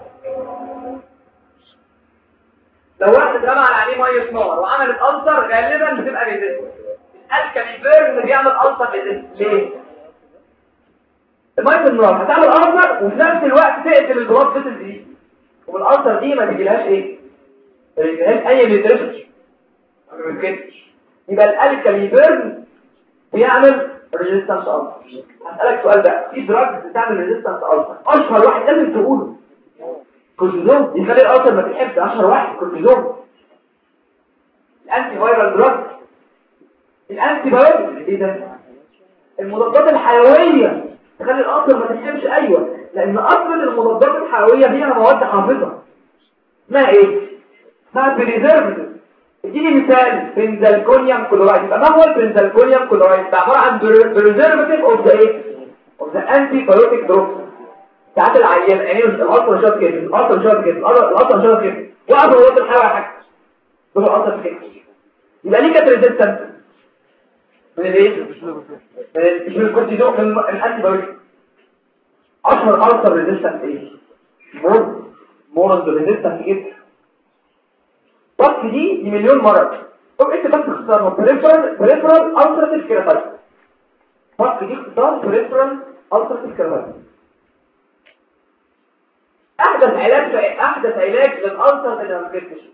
لو واحد اترمى على عينيه ميه نار وعملت ألسر غالبا بتبقى ريزيست. الكاليبرز بيعمل ألسر ريزيست. ليه؟ الميه النار هتعمل ألسر وفي نفس الوقت تقتل البلاد فيسلز دي، والألسر دي ما بيجيلهاش ايه؟ ما بيجيلهاش اي نيوتريشن. ما بيجيلهاش. يبقى الكاليبرز بيعمل ريزيستنس ألسر. هسألك سؤال بقى، في دراجز بتعمل ريزيستنس ألسر اشهر واحد لازم تقوله كورتيزون. يخلي الألسر ما تحبش. اشهر واحد كورتيزون. الانتي فايرال دراج، الانتي بايوتيك ايه ده؟ المضادات الحيويه تخلي الألسر ما تحبش. ايوه، لان اصل المضادات الحيويه فيها مواد حافظه اسمها ايه؟ اسمها بريزيرفاتيف. اديني مثال. بنزلكونيوم كلورايد. يبقى ما هو البنزلكونيوم كلورايد؟ ده عباره عن بريزيرفاتيف اوف ذا ايه؟ اوف ذا انتي بايوتيك دروب. ساعات العيان يعني الألسر شاط كده، الألسر شاط كده، الألسر شاط كده، وقف المضادات الحيويه حاجه دول الألسر كده. يبقى ليه كانت ريزيستنس من الايه؟ مش من الكورتيزون، من الانتي بايوتيك. اشهر ألسر ريزيستنس ايه؟ مورد ريزيستنس جدا. بس دي مليون مرض. طب انت بس اختصارها بريفرال ألسراتيف كيراتايتس. بس دي اختصار بريفرال ألسراتيف كيراتايتس. احدث علاج للألسر اللي ما بتكتش.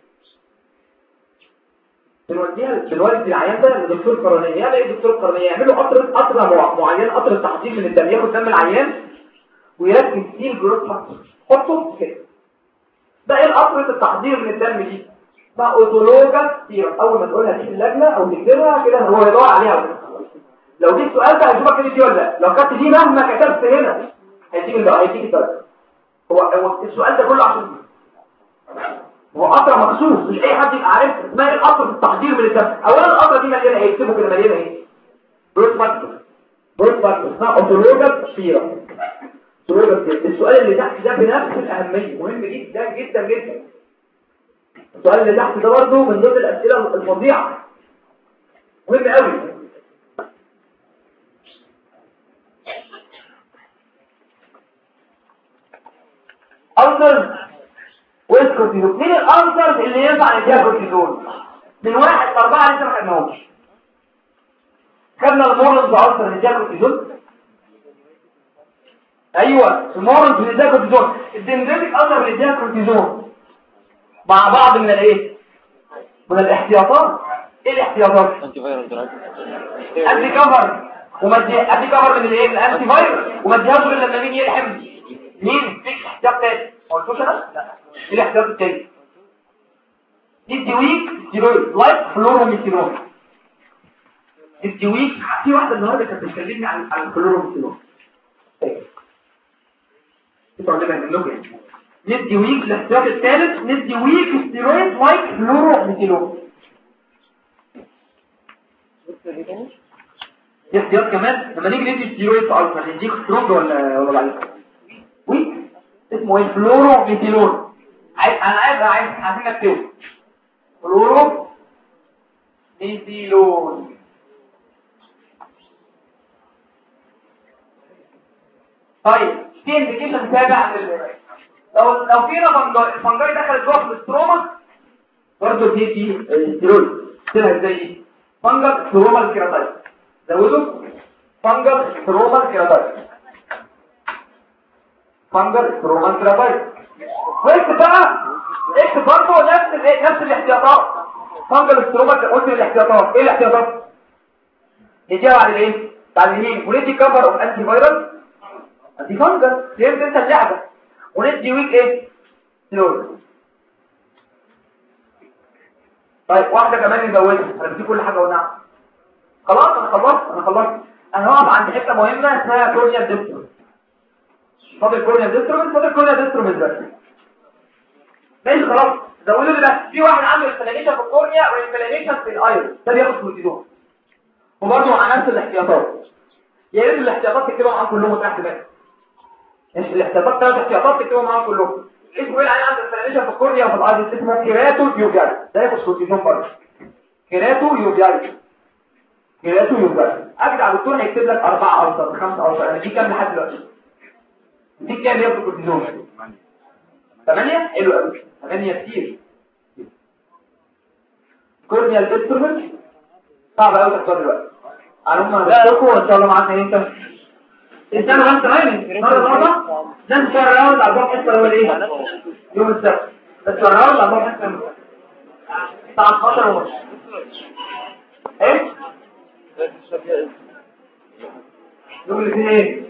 بنودي العيان ده لدكتور قرنيه. يعني ايه دكتور قرنيه؟ يعملوا قطره معين، قطره تحضير من الدم، ياخد دم العيان ويركز فيه الجروث فاكتور، حطه كده. ده ايه قطره التحضير من الدم دي؟ اسمها اوتولوجا سيرم. اول ما تقولها دي في اللجنه او تكتبها كده هو يدور عليها. لو دي السؤال ده هيشوفك كده دي ولا لا. لو كتبت دي مهما كتبت هنا هيديك الدرجه. هو السؤال ده كله عشان هو قطره مخصوص مش اي حد يبقى عارف اسمها ايه. قطره التحضير من الدم. اولا القطره دي مليانه ايه؟ اكتبوا كده مليانه ايه؟ جروث فاكتور. جروث فاكتور اسمها اوتولوجيك سيرم. السؤال اللي تحت ده بنفس الأهمية، مهم جدا جدا جدا. السؤال اللي تحت ده برضه من ضمن الأسئلة الفظيعة، مهم قوي. أنصر والكورتيزون. مين الأنصر اللي ينفع نديها كورتيزون؟ من 1 ل 4 لسه ما خدناهمش. خدنا المورنز أنصر نديها كورتيزون. ايوه المورنز بنديها كورتيزون. الدندريتك أنصر بنديها كورتيزون مع بعض من الايه؟ من الاحتياطات. ايه الاحتياطات؟ انتي فايروس دراج، انتي كفر، انتي كفر من الايه؟ من الانتي فايروس. وما اديهاش غير لما مين يلحم مين؟ فيش احتياط تاني ما قلتوش انا؟ لا ايه الاحتياط التاني؟ دي ويك ستيرويد لايك فلوروميثينول. دي ويك. في واحده النهارده كانت بتكلمني عن الفلوروميثينول. ندي ويك الاحتياط الثالث، ندي ويك ستيرويد لايك فلوروميثينول. دي احتياط كمان. لما نيجي ندي ستيرويد في الفا نديك سترونج ولا ضعيف؟ ويك. اسمه ايه؟ فلوروميثينول. عايزين نكتبه فلوروميثينول. طيب في انديكيشن تابع لو فينا فنجاي دخلت جوه في الاستروما برضه في ستيرويد. تبقى زي فنجر سترومال كيراتايتس. زودوا فنجر سترومال كيراتايتس. فنجر سترومال كيراتايتس. واكتب بقى، اكتب برضه نفس الاحتياطات. فنجر سترومال. قلت الاحتياطات ايه؟ الاحتياطات نجيبها بعد الايه؟ بعد الهيم. وندي كفر اوف انتي فايروس دي فنجر. فهمت انت اللعبه؟ وندي ويك ايه؟ ستيرويد. طيب واحده كمان نزودها. انا بدي كل حاجه ونعم. خلاص انا خلصت. انا هقف عند حته مهمه اسمها كورنيال ديستروفي. فاضل كورنيال ديستروفي بس. ماشي خلاص. زودوا لي بس في واحد عنده انفلاميشن في الكورنيا وانفلاميشن في الايرس، ده بياخد كورتيزون. وبرضه مع نفس الاحتياطات. يا ريت الاحتياطات تكتبهم معاهم كلهم تحت بقى. الاحتياطات 3 احتياطات تكتبهم معاهم كلهم. اسمه ايه العيان عنده انفلاميشن في الكورنيا وفي الايرس؟ اسمه كيراتو يوجاري. ده ياخد كورتيزون برضه. كيراتو يوجاري. اجدع دكتور هيكتب لك 4 أو 5 أو 6. انا دي كام لحد دلوقتي؟ دي كام ياخد كورتيزون؟ 8. حلو قوي. 8 كتير. كورنيال ديستروفي صعب قوي تختار دلوقتي. معلومه هدخلكم وان شاء الله معانا امتى؟ استنوا بس ثواني. النهارده ده الراوند على الضغط الحصه الاول ايه؟ يوم السبت. ده الراوند على الضغط الحصه الساعه 12:30. ايه؟ يوم الاثنين ايه؟